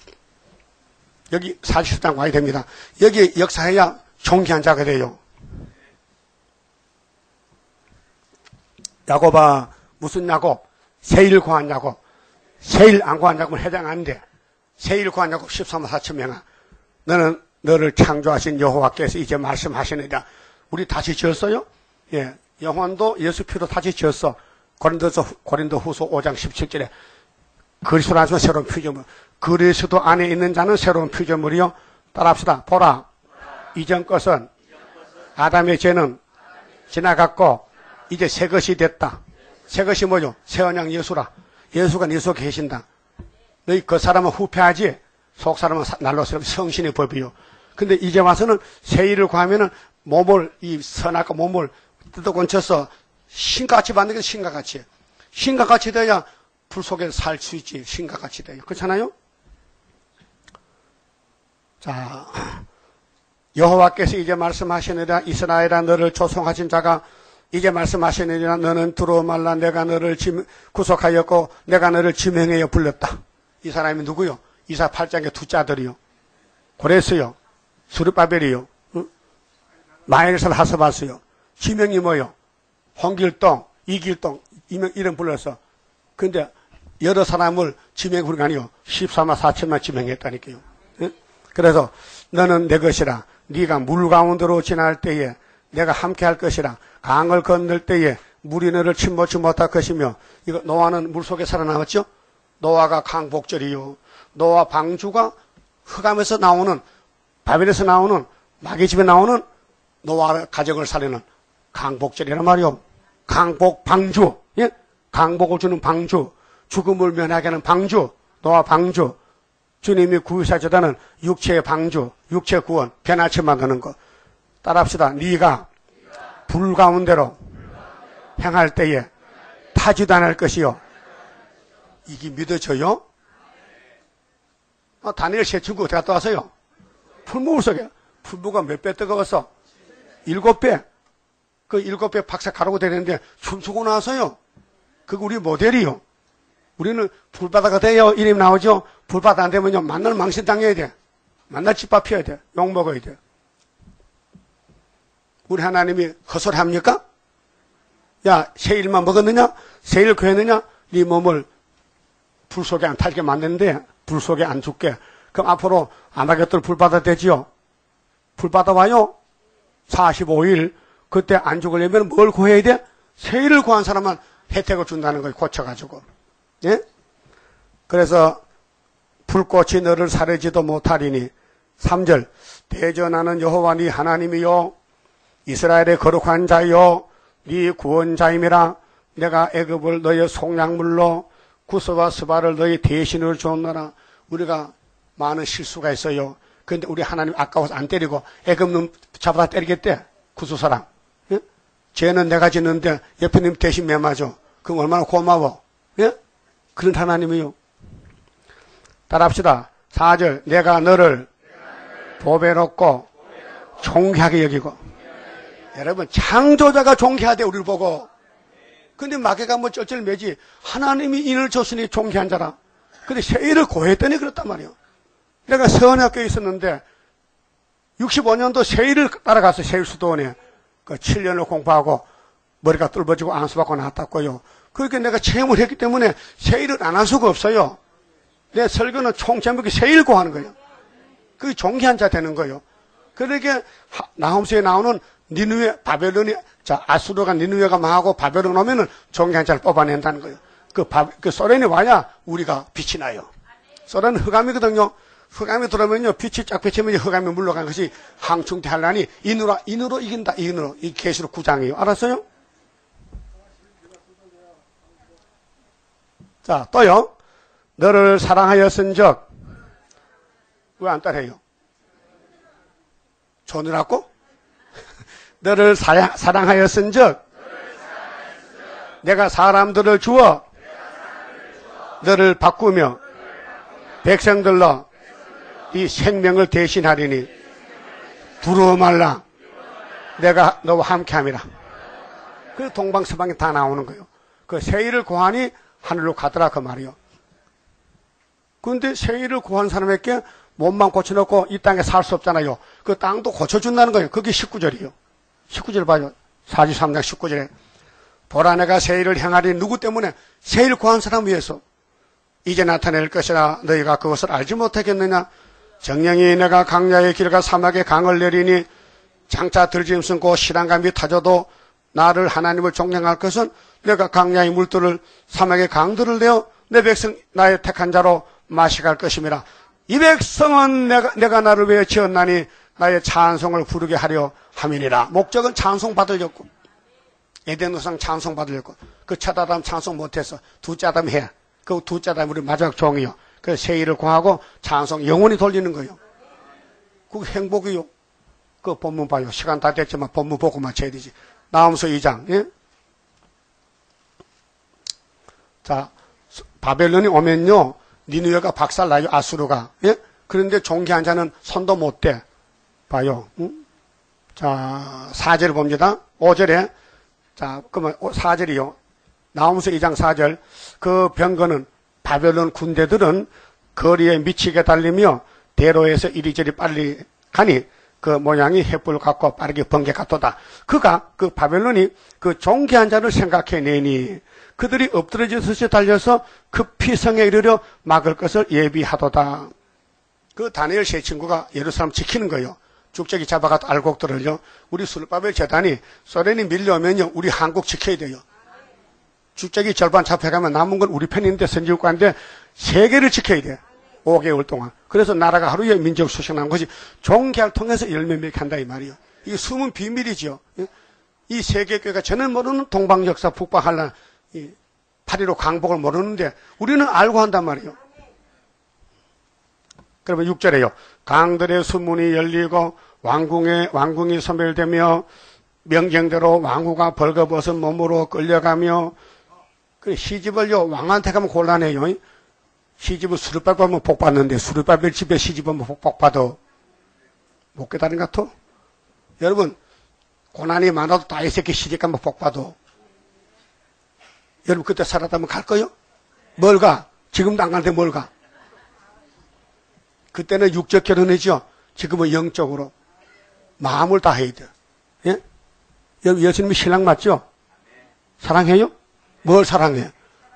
여기 사십삼 장 와야 됩니다. 여기 역사해야 존귀한 자가 돼요. 야곱아, 무슨 야곱? 새 일 구한 야곱. 새 일 안 구한 야곱은 해당 안 돼. 새 일 구한 야곱 십삼만 사천 명아. 너는 너를 창조하신 여호와께서 이제 말씀하시느니라. 우리 다시 지었어요? 예. 영혼도 예수 피로 다시 지었어. 고린도서, 고린도 후서 오 장 십칠 절에 그리스도 안에서 새로운 피조물. 그리스도 안에 있는 자는 새로운 피조물이요. 따라합시다. 보라. 이전 것은 아담의 죄는 지나갔고 이제 새 것이 됐다. 새 것이 뭐죠? 새 언약 예수라. 예수가 네 속에 계신다. 너희 그 사람은 후패하지 속 사람은 날로 새롭 성신의 법이요. 근데 이제 와서는 새 일을 구하면은 몸을 이 선악과 몸을 뜯어 건쳐서 신같이 만들게 신과같이 신과같이 돼야 불 속에 살 수 있지. 신과같이 돼요. 그렇잖아요? 자, 여호와께서 이제 말씀하시느니라. 이스라엘아 너를 조성하신 자가 이제 말씀하시느니라. 너는 두려워 말라. 내가 너를 지, 구속하였고 내가 너를 지명하여 불렀다. 이 사람이 누구요? 이사 팔 장의 두 짜들이요. 고레스요. 수르바벨이요. 응? 마엘살 하스바스요. 지명이 뭐요? 홍길동, 이길동 이명, 이름 불러서. 근데 여러 사람을 지명해 부른 거 아니요. 십사만 사천만 지명했다니까요. 응? 그래서 너는 내 것이라. 네가 물 가운데로 지날 때에 내가 함께 할 것이라. 강을 건널 때에 물이 너를 침몰치 못할 것이며. 이거 노아는 물 속에 살아남았죠? 노아가 강복절이요. 노아 방주가 흑암에서 나오는, 바벨에서 나오는, 마귀 집에 나오는 노아 가족을 살리는 강복절이란 말이요. 강복 방주, 예? 강복을 주는 방주, 죽음을 면하게 하는 방주, 노아 방주. 주님이 구유사주다는 육체의 방주, 육체 구원, 변화체 만드는 것. 따라합시다. 네가 불 가운데로 행할 때에 타지도 않을 것이요. 이게 믿어져요? 아, 다니엘 세 친구 어디 갔다 왔어요? 풀무불 속에. 풀무가 몇 배 뜨거웠어? 일곱 배. 그 일곱 배 박사 가라고 되는데 춤추고 나왔어요. 그거 우리 모델이요. 우리는 불바다가 돼요. 이름이 나오죠? 불바다 안 되면요. 만날 망신 당해야 돼. 만날 집밥 피워야 돼. 욕 먹어야 돼. 우리 하나님이 헛소리 합니까? 야, 새 일만 먹었느냐? 새 일 구했느냐? 네 몸을 불 속에 안 탈게 만드는데 불 속에 안 죽게. 그럼 앞으로 아마겟돌 불바다 되지요? 불바다 와요? 사십오 일. 그때 안 죽으려면 뭘 구해야 돼? 새 일을 구한 사람만 혜택을 준다는 걸 고쳐가지고. 예? 그래서 불꽃이 너를 사르지도 못하리니. 삼 절. 대전하는 여호와 네 하나님이요 이스라엘의 거룩한 자요 네 구원자임이라. 내가 애굽을 너의 속량물로 구스와 스바를 너희 대신으로 줬노라. 우리가 많은 실수가 있어요. 그런데 우리 하나님 아까워서 안 때리고 애굽 놈 잡아다 때리겠대. 구스 사람. 예? 죄는 내가 짓는데 옆에 님 대신 매맞아. 그럼 얼마나 고마워. 예? 그런 하나님이요. 따라합시다. 사 절. 내가 너를 보배롭고 존귀하게 여기고. 여러분 창조자가 존귀하대 우리를 보고. 근데 마귀가 뭐 쩔쩔매지. 하나님이 인을 줬으니 존귀한 자라. 근데 새 일을 고했더니 그렇단 말이에요. 내가 서원학교에 있었는데 육십오 년도 새 일을 따라갔어요. 세일수도원에. 그 칠 년을 공부하고 머리가 뚫어지고 안수받고 나왔다고요. 그렇게 내가 체험을 했기 때문에 새 일을 안 할 수가 없어요. 내 설교는 총 제목이 새 일 구하는 거예요. 그게 존귀한 자 되는 거예요. 그러게 나홈스에 나오는 니누에 바벨론이 자 아수르가 니누에가 망하고 바벨론 오면은 존귀한 자를 뽑아낸다는 거예요. 그, 바, 그 소련이 와야 우리가 빛이 나요. 소련은 흑암이거든요. 흑암이 들어오면요, 빛이 쫙 비치면 흑암이 물러간 것이 항충대한란이 인으로, 인으로 이긴다. 인으로. 이 계시록 구 장이에요. 알았어요? 자, 또요. 너를 사랑하였은즉, 왜 안 따라해요? 존이라고? 너를 사랑, 사랑하였은즉, 내가 사람들을 주어, 너를 바꾸며, 백성들로 이 생명을 대신하리니, 두려워 말라. 내가 너와 함께함이라. 그 동방서방이 다 나오는 거예요. 그 세일을 구하니 하늘로 가더라 그 말이요. 그런데 세일을 구한 사람에게 몸만 고쳐놓고 이 땅에 살 수 없잖아요. 그 땅도 고쳐준다는 거예요. 그게 십구 절이요. 십구 절 봐요. 사십삼 장 십구 절에. 보라 내가 세일을 행하리. 누구 때문에? 세일 구한 사람 위해서. 이제 나타낼 것이라 너희가 그것을 알지 못하겠느냐. 정령이 내가 강야의 길과 사막의 강을 내리니 장차 들짐승고 시랑감이 타져도 나를 하나님을 종령할 것은 내가 강야의 물들을 사막의 강들을 내어 내 백성 나의 택한 자로 마시갈 것임이라. 이 백성은 내가, 내가 나를 위해 지었나니 나의 찬송을 부르게 하려 함이니라. 목적은 찬송 받으려고. 에덴 우상 찬송 받으려고. 그 첫 아담 찬송 못해서 두째 아담 해. 그 두째 아담 우리 마지막 종이요. 그 세일을 구하고 찬송 영원히 돌리는 거예요. 그게 행복이요. 그 본문 봐요. 시간 다 됐지만 본문 보고 맞춰야 되지. 나음서 이 장. 예? 자, 바벨론이 오면요. 니느웨가 박살나요. 아수르가. 예? 그런데 종기한 자는 손도 못 대. 봐요. 응? 자, 사 절을 봅니다. 오 절에. 자, 그러면 사 절이요. 나음서 이 장 사 절. 그 병거는 바벨론 군대들은 거리에 미치게 달리며 대로에서 이리저리 빨리 가니 그 모양이 횃불 같고 빠르게 번개 같도다. 그가 그 바벨론이 그 종기한 자를 생각해내니 그들이 엎드러져서 달려서 급히 성에 이르려 막을 것을 예비하도다. 그 다니엘 세 친구가 예루살렘 지키는 거예요. 죽적이 잡아가도 알곡들을요. 우리 수르바벨 재단이 소련이 밀려오면요. 우리 한국 지켜야 돼요. 죽적이 절반 잡혀가면 남은 건 우리 편인데 선지국가인데 세계를 지켜야 돼. 오 개월 동안. 그래서 나라가 하루에 민족 수식하는 것이 종교를 통해서 열매 맺게 한다 이 말이에요. 이게 숨은 비밀이죠. 이 세계교회가 저는 모르는 동방역사 북방한란 팔일오 강복을 모르는데 우리는 알고 한단 말이에요. 그러면 육 절에요. 강들의 수문이 열리고 왕궁의 왕궁이 소멸되며 명령대로 왕후가 벌거벗은 몸으로 끌려가며 그 시집을요 왕한테 가면 곤란해요. 시집을 수르바벨 하면 복 받는데 수르바벨 집에 시집하면 복 받아 못 깨달은 것 같아? 여러분 고난이 많아도 다윗 새끼 시집 가면 복 받아. 여러분 그때 살았다면 갈 거요? 뭘 가? 지금도 안 가는데 뭘 가? 그때는 육적 결혼이죠. 지금은 영적으로 마음을 다해야 돼. 예? 여러분 예수님이 신랑 맞죠? 사랑해요? 뭘 사랑해?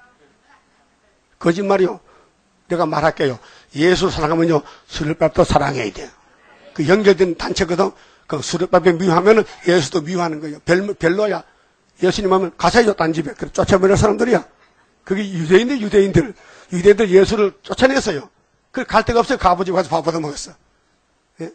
거짓말이요. 내가 말할게요. 예수 사랑하면요 수르밥도 사랑해야 돼. 그 연결된 단체거든. 그 수르밥에 미워하면은 예수도 미워하는 거예요. 별, 별로야. 예수님 하면 가세요 딴 집에. 그래 쫓아버리는 사람들이야. 그게 유대인들 유대인들 유대인들 예수를 쫓아냈어요. 그 갈 데가 없어요. 그 아버지 가서 밥 얻어 먹었어. 예?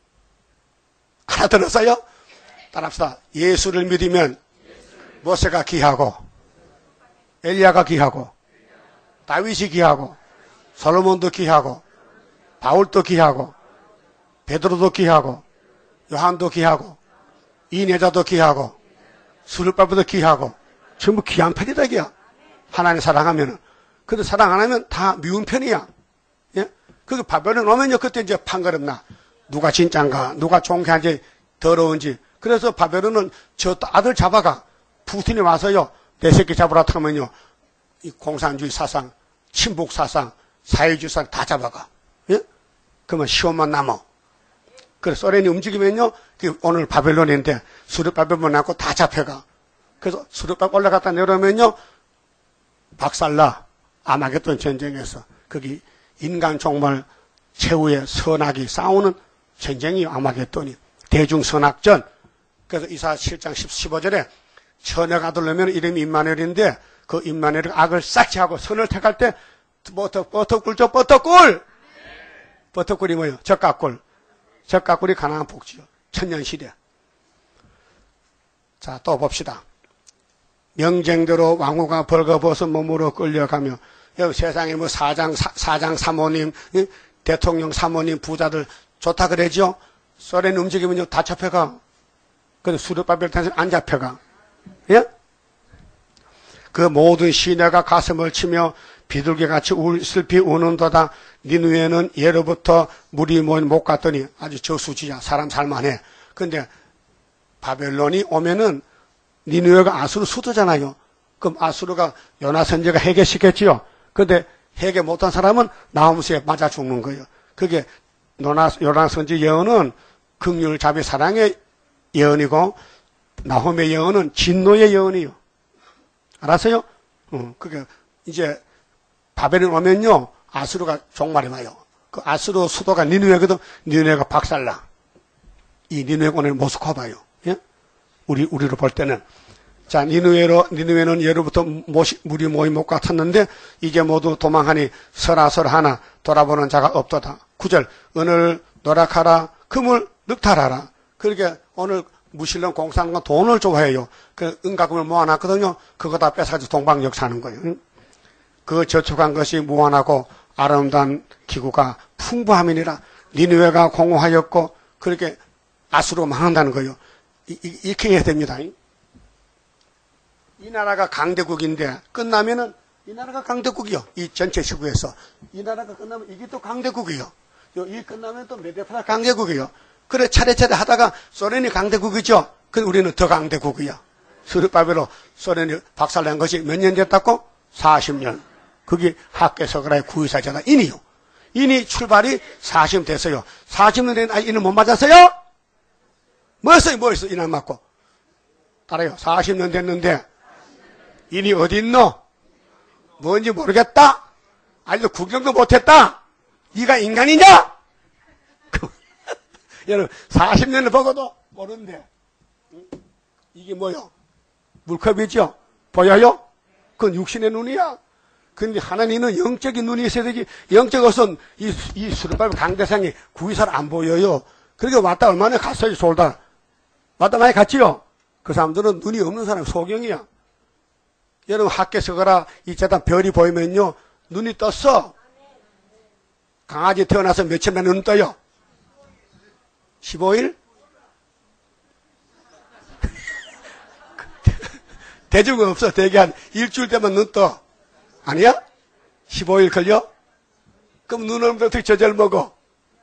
알아들었어요? 따라합시다. 예수를 믿으면 모세가 귀하고 엘리야가 귀하고 다윗이 귀하고 솔로몬도 귀하고 바울도 귀하고 베드로도 귀하고 요한도 귀하고 이내자도 귀하고 수르바벨도 귀하고 전부 귀한 편이다 이게야. 하나님 사랑하면은. 근데 사랑 안 하면 다 미운 편이야. 예? 그 바벨론 오면요 그때 이제 판가름나. 누가 진짠가 누가 종교한지 더러운지. 그래서 바벨론은 저 아들 잡아가. 푸틴이 와서요 내 새끼 잡으라 하면요 이 공산주의 사상 친북 사상 사회주의 사상 다 잡아가. 예? 그러면 시험만 남어. 그래서 소련이 움직이면요 오늘 바벨론인데 수르바벨만 남고 다 잡혀가. 그래서 수르바벨 올라갔다 내려오면요 박살나. 아마겟돈 전쟁에서 거기 인간 종말 최후의 선악이 싸우는 전쟁이 아마겟돈이 대중선악전. 그래서 이사 칠 장 십오 절에 천의 아들려면 이름이 임마누엘인데 그 임마누엘이 악을 싹지하고 선을 택할 때 버터 버터 꿀죠 버터 꿀. 버터꿀이 뭐요? 적가꿀. 적가꿀이 가난한 복지요. 천년시대. 자, 또 봅시다. 명쟁대로 왕후가 벌거벗은 몸으로 끌려가며, 여기 세상에 뭐 사장, 사, 사장 사모님, 예? 대통령 사모님, 부자들 좋다 그러죠? 소련 움직이면요, 다 잡혀가. 근데 수르바벨 탄생 안 잡혀가. 예? 그 모든 시내가 가슴을 치며 비둘기같이 울, 슬피 우는도다. 니누에는 예로부터 물이 모인 못 갔더니 아주 저수지야. 사람 살만해. 근데 바벨론이 오면은 니누에가 아수르 수도잖아요. 그럼 아수르가 요나 선지가 해결시켰지요. 근데 해결 못한 사람은 나무수에 맞아 죽는 거예요. 그게 요나, 요나 선지 예언은 긍휼 자비 사랑의 예언이고 나홈의 예언은 진노의 예언이요. 알았어요? 어, 그게 이제 바벨론 오면요 아수르가 종말이 와요. 그 아수르 수도가 니누에거든. 니누에가 박살나. 이 니누에가 오늘 모스크바요. 예? 우리 우리로 볼 때는 자 니누에로 니누에는 예로부터 모시, 물이 모이 못 같았는데 이제 모두 도망하니 설하설하나 돌아보는 자가 없도다. 구 절 오늘 노력하라 금을 늑탈하라. 그러게 오늘 무신론 공산과 돈을 좋아해요. 그 은가금을 모아놨거든요. 그거 다 뺏어가지고 동방역 사는 거예요. 그 저축한 것이 무한하고 아름다운 기구가 풍부함이니라. 니느웨가 공허하였고 그렇게 아수로 망한다는 거예요. 이, 이, 이렇게 해야 됩니다. 이 나라가 강대국인데 끝나면은 이 나라가 강대국이요. 이 전체 지구에서 이 나라가 끝나면 이게 또 강대국이요. 이 끝나면 또 메데파가 강대국이요. 그래 차례차례 하다가 소련이 강대국이죠. 근데 우리는 더 강대국이야. 스르바벨로 소련이 박살난 것이 몇 년 됐다고? 사십 년. 그게 학계서그라의 구의사잖아. 인이요. 인이 출발이 사십 년 됐어요. 사십 년 된 인은 못 맞았어요? 뭐였어요? 뭐였어요? 인 안 맞고. 따라요. 사십 년 됐는데 인이 어디 있노? 뭔지 모르겠다? 아직도 구경도 못했다? 네가 인간이냐? 여러분 사십 년을 먹어도 모르는데 이게 뭐요? 물컵이죠? 보여요? 그건 육신의 눈이야. 근데 하나님은 영적인 눈이 있어야 되지. 영적 것은 이, 이 수르바벨 강대상이 구이사를 안 보여요. 그러니까 왔다 얼마나 갔어요, 솔다. 왔다 많이 갔지요? 그 사람들은 눈이 없는 사람 소경이야. 여러분 학교에서 가라 이 재단 별이 보이면요 눈이 떴어. 강아지 태어나서 며칠 만에 눈 떠요? 십오 일? 대중은 없어. 대개 한 일주일 되면 눈 떠. 아니야? 십오 일 걸려? 그럼 눈 오면 어떻게 젖을 먹어?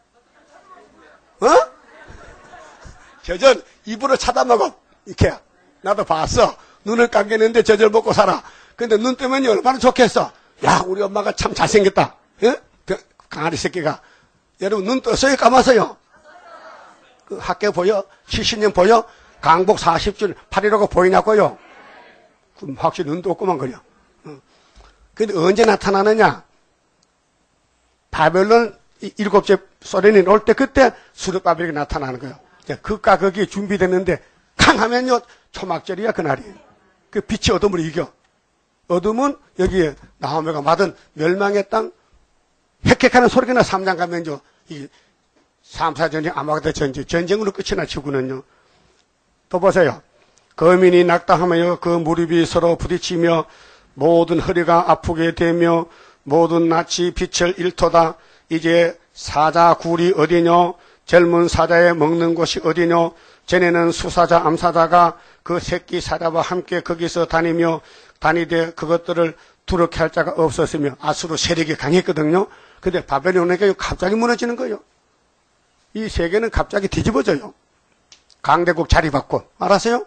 어? 젖을 입으로 찾아 먹어. 이렇게. 나도 봤어. 눈을 감겼는데 젖을 먹고 살아. 근데 눈 뜨면 얼마나 좋겠어. 야, 우리 엄마가 참 잘생겼다. 예? 강아지 새끼가. 여러분 눈 떴어요? 감았어요? 그 학교 보여? 칠십 년 보여? 강복 사십 줄 팔 일오고 보이냐고요? 그럼 확실히 눈도 없고만 그려. 어. 근데 언제 나타나느냐? 바벨론 일곱째 소련이 올 때 그때 수르바벨이 나타나는 거예요. 극과 극이 준비됐는데 강하면요 초막절이야 그날이. 그 빛이 어둠을 이겨. 어둠은 여기에 나호미가 맞은 멸망의 땅 헥헥하는 소리가 삼 장 가면요 이 삼, 사전이 아마겟돈 전쟁, 전쟁으로 끝이 나 지구는요. 또 보세요. 거민이 낙담하며 그 무릎이 서로 부딪히며 모든 허리가 아프게 되며 모든 낯이 빛을 잃도다. 이제 사자 굴이 어디뇨? 젊은 사자에 먹는 곳이 어디뇨? 전에는 수사자 암사자가 그 새끼 사자와 함께 거기서 다니며 다니되 그것들을 두렵게 할 자가 없었으며 아수르 세력이 강했거든요. 근데 바벨론에게 갑자기 무너지는 거예요. 이 세계는 갑자기 뒤집어져요. 강대국 자리받고. 알았어요?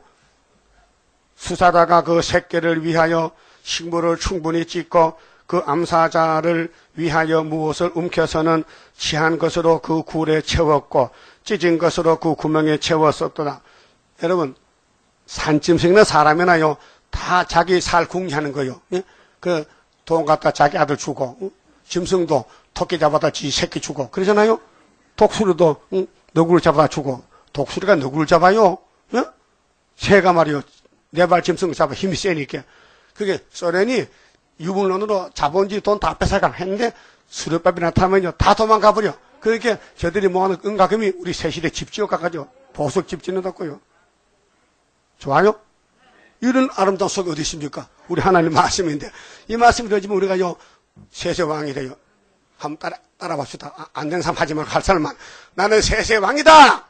수사자가 그 새끼를 위하여 식물을 충분히 찢고 그 암사자를 위하여 무엇을 움켜서는 취한 것으로 그 굴에 채웠고 찢은 것으로 그 구멍에 채웠었도다. 여러분 산짐승이나 사람이나요 다 자기 살 궁리하는 거예요. 예? 그 돈 갖다 자기 아들 주고 응? 짐승도 토끼 잡아다 지 새끼 주고 그러잖아요. 독수리도 응? 너구리 잡아다 주고 독수리가 너구리를 잡아요. 예? 새가 말이요 네 발 짐승 잡아 힘이 세니까. 그게 소련이 유물론으로 자본주의 돈 다 뺏어가 했는데 수르바벨이 나타나면요 다 도망가 버려. 그러니까 저들이 모아놓은 은가금이 우리 새시대 집 지어가가지고 보석 집 짓는다고요. 좋아요? 이런 아름다운 속이 어디 있습니까? 우리 하나님 말씀인데 이 말씀이 되어지면 우리가요 세세왕이 돼요. 한번 따라, 따라봅시다. 아, 안 되는 사람 하지 말고 할 사람만. 나는 세세왕이다.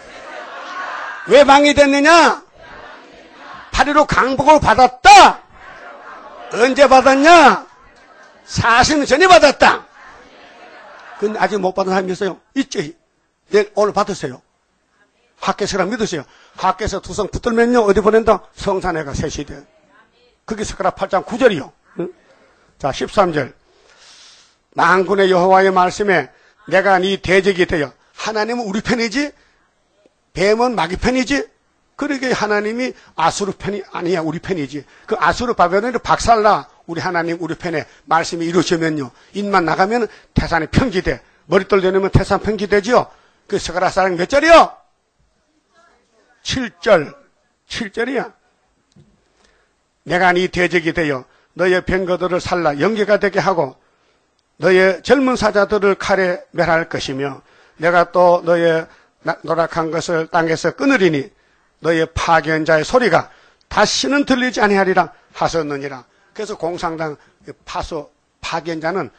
왜 왕이 됐느냐? 팔일오 강복을 받았다. 언제 받았냐? 사십 년 전에 받았다. 근데 아직 못 받은 사람이 있어요? 있죠. 내일 오늘 받으세요. 학교에서랑 믿으세요. 학교에서 두성 붙들면요 어디 보낸다? 성산에가 세시대. 그게 스가랴 팔 장 구 절이요. 응? 자 십삼 절. 만군의 여호와의 말씀에 내가 네 대적이 되어. 하나님은 우리 편이지 뱀은 마귀 편이지. 그러게 하나님이 아수르 편이 아니야 우리 편이지. 그 아수르 바벨론이 박살나 우리 하나님 우리 편에 말씀이 이루어지면요 인만 나가면 태산이 평지돼. 머릿돌 되면 태산 평지되지요. 그 스가랴 사 장 몇 절이요? 칠 절. 칠 절이야. 내가 네 대적이 되어 너의 병거들을 살라 영계가 되게 하고 너의 젊은 사자들을 칼에 멸할 것이며 내가 또 너의 노력한 것을 땅에서 끊으리니 너의 파견자의 소리가 다시는 들리지 아니하리라 하셨느니라. 그래서 공산당 파소 파견자는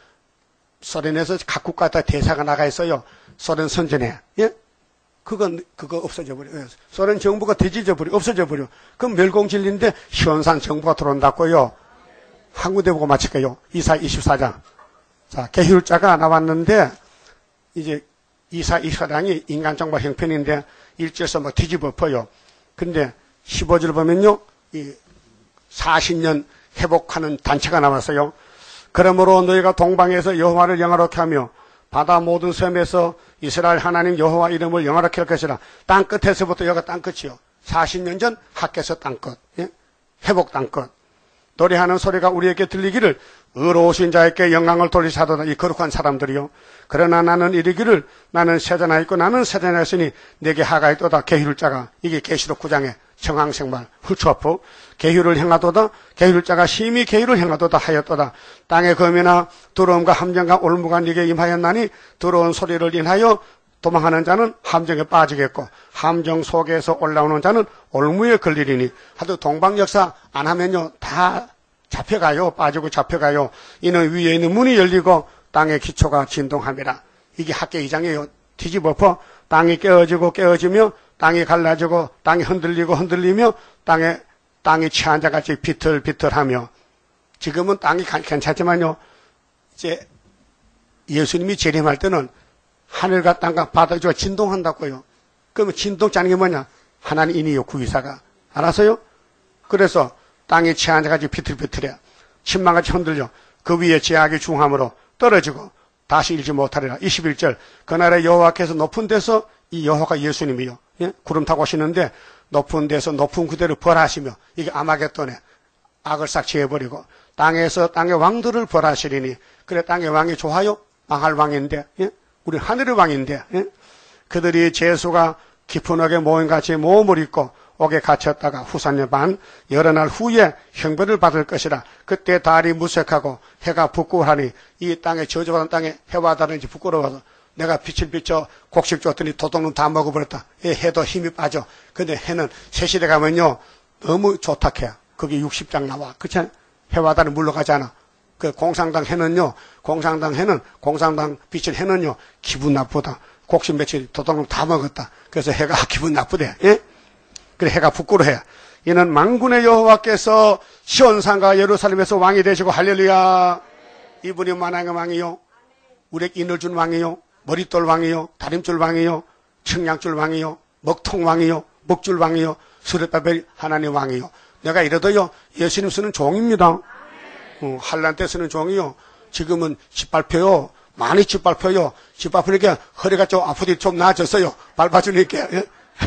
소련에서 각국 갖다 대사가 나가 있어요. 소련 선전에. 예? 그건 그거 없어져 버려. 소련 정부가 뒤집어 버려. 없어져 버려. 그럼 멸공진리인데 현산 정부가 들어온다고요. 한군데 보고 마칠게요. 이사 이십사 장. 자, 계율자가 나왔는데 이제 이사 이십사 장이 인간정보 형편인데 일절에서 막 뒤집어 엎어요. 근데 십오 절 보면요. 이 사십 년 회복하는 단체가 나왔어요. 그러므로 너희가 동방에서 여호와를 영화롭게 하며 바다 모든 섬에서 이스라엘 하나님 여호와 이름을 영화롭게 할 것이라. 땅끝에서부터 여기가 땅끝이요. 사십 년 전 학교에서 땅끝. 예? 회복 땅끝. 노래하는 소리가 우리에게 들리기를 의로우신 자에게 영광을 돌리사도다. 이 거룩한 사람들이요. 그러나 나는 이르기를 나는 세자나 있고 나는 세자나 있으니 내게 하가 있도다. 계율자가. 이게 계시록 구 장의 정황생말 훌초아프. 계율을 행하도다. 계율자가 심히 계율을 행하도다 하였도다. 땅의 검이나 두려움과 함정과 올무가 네게 임하였나니 들어온 소리를 인하여 도망하는 자는 함정에 빠지겠고 함정 속에서 올라오는 자는 올무에 걸리리니. 하도 동방 역사 안 하면요 다 잡혀가요. 빠지고 잡혀가요. 이는 위에 있는 문이 열리고 땅의 기초가 진동합니다. 이게 학계 이 장이에요. 뒤집어퍼 땅이 깨어지고 깨어지며 땅이 갈라지고 땅이 흔들리고 흔들리며 땅에 땅이 취한 자같이 비틀비틀하며. 지금은 땅이 괜찮지만요 이제 예수님이 재림할 때는 하늘과 땅과 바다가 진동한다고요. 그러면 진동자는 게 뭐냐? 하나님이요 구의사가. 알았어요? 그래서 땅이 취한 자같이 비틀비틀해. 침망같이 흔들려. 그 위에 제약이 중함으로 떨어지고 다시 일지 못하리라. 이십일 절. 그날에 여호와께서 높은 데서 이 여호와가 예수님이요. 예? 구름 타고 오시는데 높은 데서 높은 그대로 벌하시며 이게 아마겟돈에 악을 싹 지어버리고 땅에서 땅의 왕들을 벌하시리니. 그래 땅의 왕이 좋아요? 망할 왕인데. 예? 우리 하늘의 왕인데. 예? 그들이 재수가 깊은 옥에 모임같이 모험을 입고 옥에 갇혔다가 후산년 반 여러 날 후에 형벌을 받을 것이라. 그때 달이 무색하고 해가 부끄러하니 이 땅에 저주받은 땅에 해와 달은 부끄러워서 내가 빛을 비춰 곡식 줬더니 도둑놈 다 먹어버렸다. 예, 해도 힘이 빠져. 근데 해는 새시대 가면요 너무 좋다 해야. 그게 육십 장 나와. 그렇잖아요. 해와 달은 물러가잖아. 그 공산당 해는요, 공산당 해는, 공산당 빛을 해는요, 기분 나쁘다. 곡식 며칠 도둑놈 다 먹었다. 그래서 해가 기분 나쁘대. 예? 그래, 해가 부끄러워해. 이는 만군의 여호와께서 시온산과 예루살렘에서 왕이 되시고, 할렐루야. 이분이 만왕의 왕이요. 우리에게 인을 준 왕이요. 머릿돌 왕이요. 다림줄 왕이요. 청량줄 왕이요. 먹통 왕이요. 먹줄 왕이요. 수레바벨 하나님 왕이요. 내가 이러도요, 예수님 쓰는 종입니다. 어, 한란 때 쓰는 종이요. 지금은 짓밟혀요. 많이 짓밟혀요. 짓밟으니까 허리가 좀 아프디 좀 나아졌어요. 밟아주니까. 예?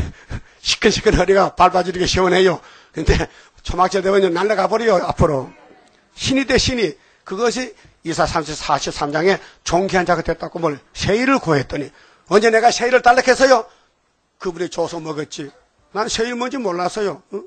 시큰시큰 허리가 밟아주니까 시원해요. 근데 초막절 되면 날아가 버려요. 앞으로. 신이 대 신이. 그것이 이사 사십삼 장에 종기한 자가 됐다고 뭘 세일을 구했더니 언제 내가 세일을 달락해서요. 그분이 줘서 먹었지. 난 세일 뭔지 몰랐어요. 응?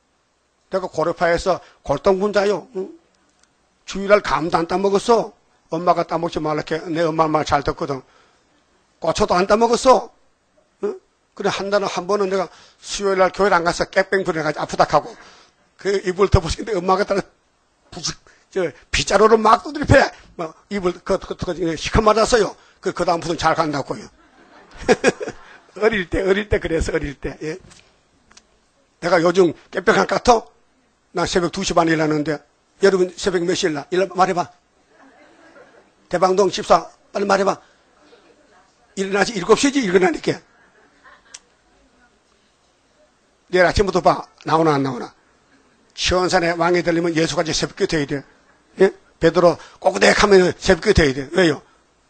내가 고려파에서 골동분자요. 응? 주일날 감도 안 따먹었어. 엄마가 따먹지 말라 해. 내 엄마 말 잘 듣거든. 고초도 안 따먹었어. 어? 그래, 한 달에 한 번은 내가 수요일 날 교회를 안 가서 깽뺑 부려가지고 아프다 하고, 그 이불 덮으시는데 엄마가 따라 부직, 저, 빗자루로 막 두드려 패. 막 이불, 그, 그, 그, 시커 맞았어요. 그, 그 다음부터는 잘 간다고요. 어릴 때, 어릴 때 그래서 어릴 때, 예. 내가 요즘 깽뺑한 같아? 나 새벽 두 시 반에 일어났는데, 여러분 새벽 몇 시에 일어나? 일어나, 말해봐. 대방동 집사, 빨리 말해봐. 일어나지, 일곱 시지, 일어나니까. 내일 아침부터 봐. 나오나, 안 나오나. 시원산에 왕이 들리면 예수가 이제 새벽에 돼야 돼. 예? 베드로 꼬꾸댁 하면 새벽에 돼야 돼. 왜요?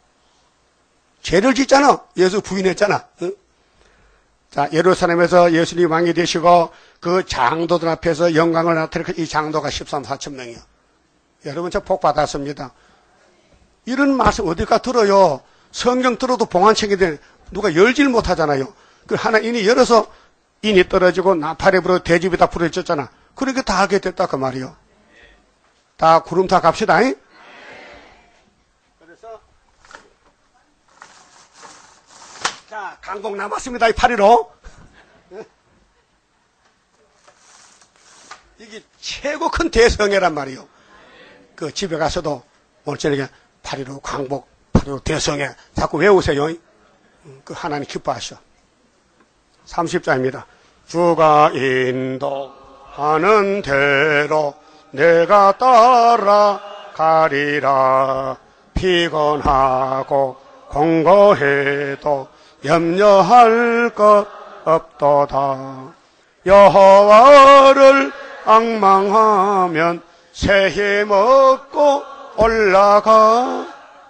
죄를 짓잖아. 예수 부인했잖아. 응? 자, 예루살렘에서 예수님 왕이 되시고 그 장도들 앞에서 영광을 나타내고 이 장도가 십삼, 사천 명이요. 여러분 저 복 받았습니다. 이런 말씀 어디가 들어요? 성경 들어도 봉안책이 돼 누가 열질 못하잖아요. 그 하나 인이 열어서 인이 떨어지고 나팔에 불어 대집이 다 부러졌잖아. 그러니까 다 하게 됐다 그 말이요. 다 구름 타 갑시다. 잉? 그래서 자 강복 남았습니다. 이 파리로. 이게 최고 큰 대성회란 말이요. 그 집에 가서도 오늘 저녁에 파리로 강복, 파리로 대성회 자꾸 외우세요. 그 하나님 기뻐하셔. 삼십 장입니다. 주가 인도하는 대로 내가 따라가리라. 피곤하고 공고해도 염려할 것 없도다. 여호와를 앙망하면 새 힘 얻고 올라가.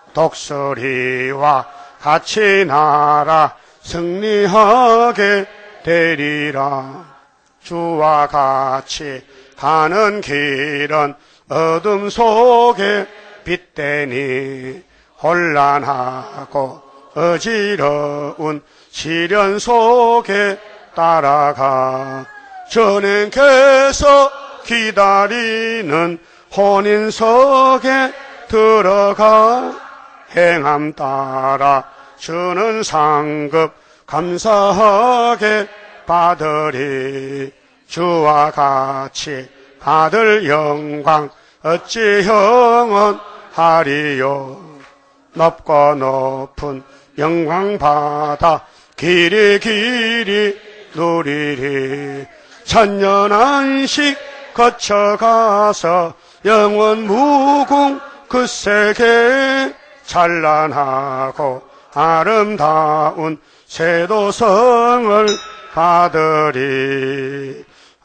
독수리와 같이 날아 승리하게 되리라. 주와 같이 가는 길은 어둠 속에 빛되니 혼란하고 어지러운 시련 속에 따라가. 전행께서 기다리는 혼인석에 들어가. 행함 따라 주는 상급 감사하게 받으리. 주와 같이 받을 영광 어찌 영원하리요. 높고 높은 영광 받아 길이 길이 누리리. 천년 안식 거쳐가서 영원 무궁 그 세계 찬란하고 아름다운 세도성을 받으리.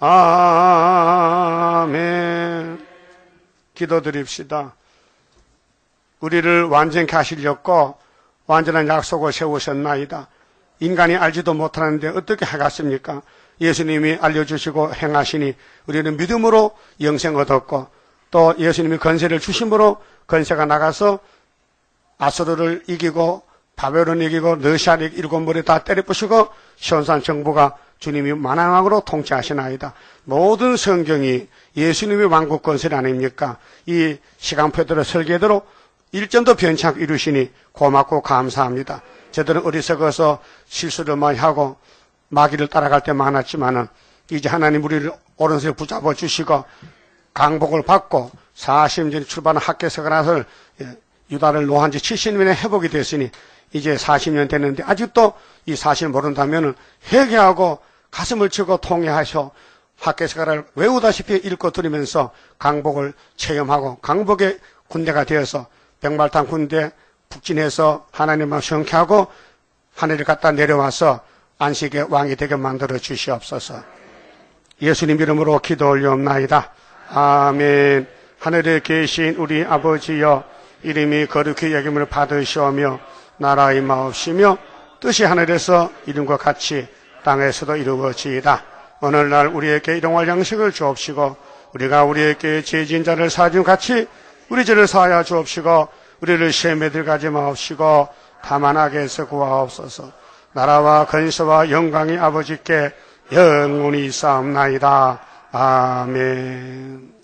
아멘. 기도드립시다. 우리를 완전케 하시려고 완전한 약속을 세우셨나이다. 인간이 알지도 못하는데 어떻게 해갔습니까? 예수님이 알려주시고 행하시니 우리는 믿음으로 영생 얻었고, 또 예수님이 건세를 주심으로 건세가 나가서 아수르를 이기고 바벨론 이기고 러시아를 일곱 머리 다 때려부시고 시온산 정부가 주님이 만왕으로 통치하시나이다. 모든 성경이 예수님의 왕국 건설 아닙니까? 이 시간표대로 설계대로 일점도 변치 않고 이루시니 고맙고 감사합니다. 저들은 어리석어서 실수를 많이 하고 마귀를 따라갈 때 많았지만은 이제 하나님 우리를 오른손에 붙잡아 주시고 강복을 받고 사십 년에 출발한 학교에서 나서 유다를 노한 지 칠십 년에 회복이 됐으니 이제 사십 년 됐는데 아직도 이 사실을 모른다면 회개하고 가슴을 치고 통회하셔 학교에서가를 외우다시피 읽고 들으면서 강복을 체험하고 강복의 군대가 되어서 백말탄 군대 북진해서 하나님만 성쾌하고 하늘을 갖다 내려와서 안식의 왕이 되게 만들어 주시옵소서. 예수님 이름으로 기도 올려옵나이다. 아멘. 하늘에 계신 우리 아버지여, 이름이 거룩히 여김을 받으시오며 나라 임하옵시며 뜻이 하늘에서 이룬과 같이 땅에서도 이루어지이다. 오늘날 우리에게 일용할 양식을 주옵시고 우리가 우리에게 죄진 자를 사준 같이 우리 죄를 사하여 주옵시고 우리를 시험에 들어가지 마옵시고 다만 악에서 구하옵소서. 나라와 근세와 영광이 아버지께 영원히 있사옵나이다. 아멘.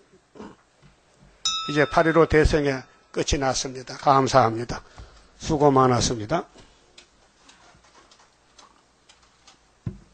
이제 팔일오 대성회 끝이 났습니다. 감사합니다. 수고 많았습니다.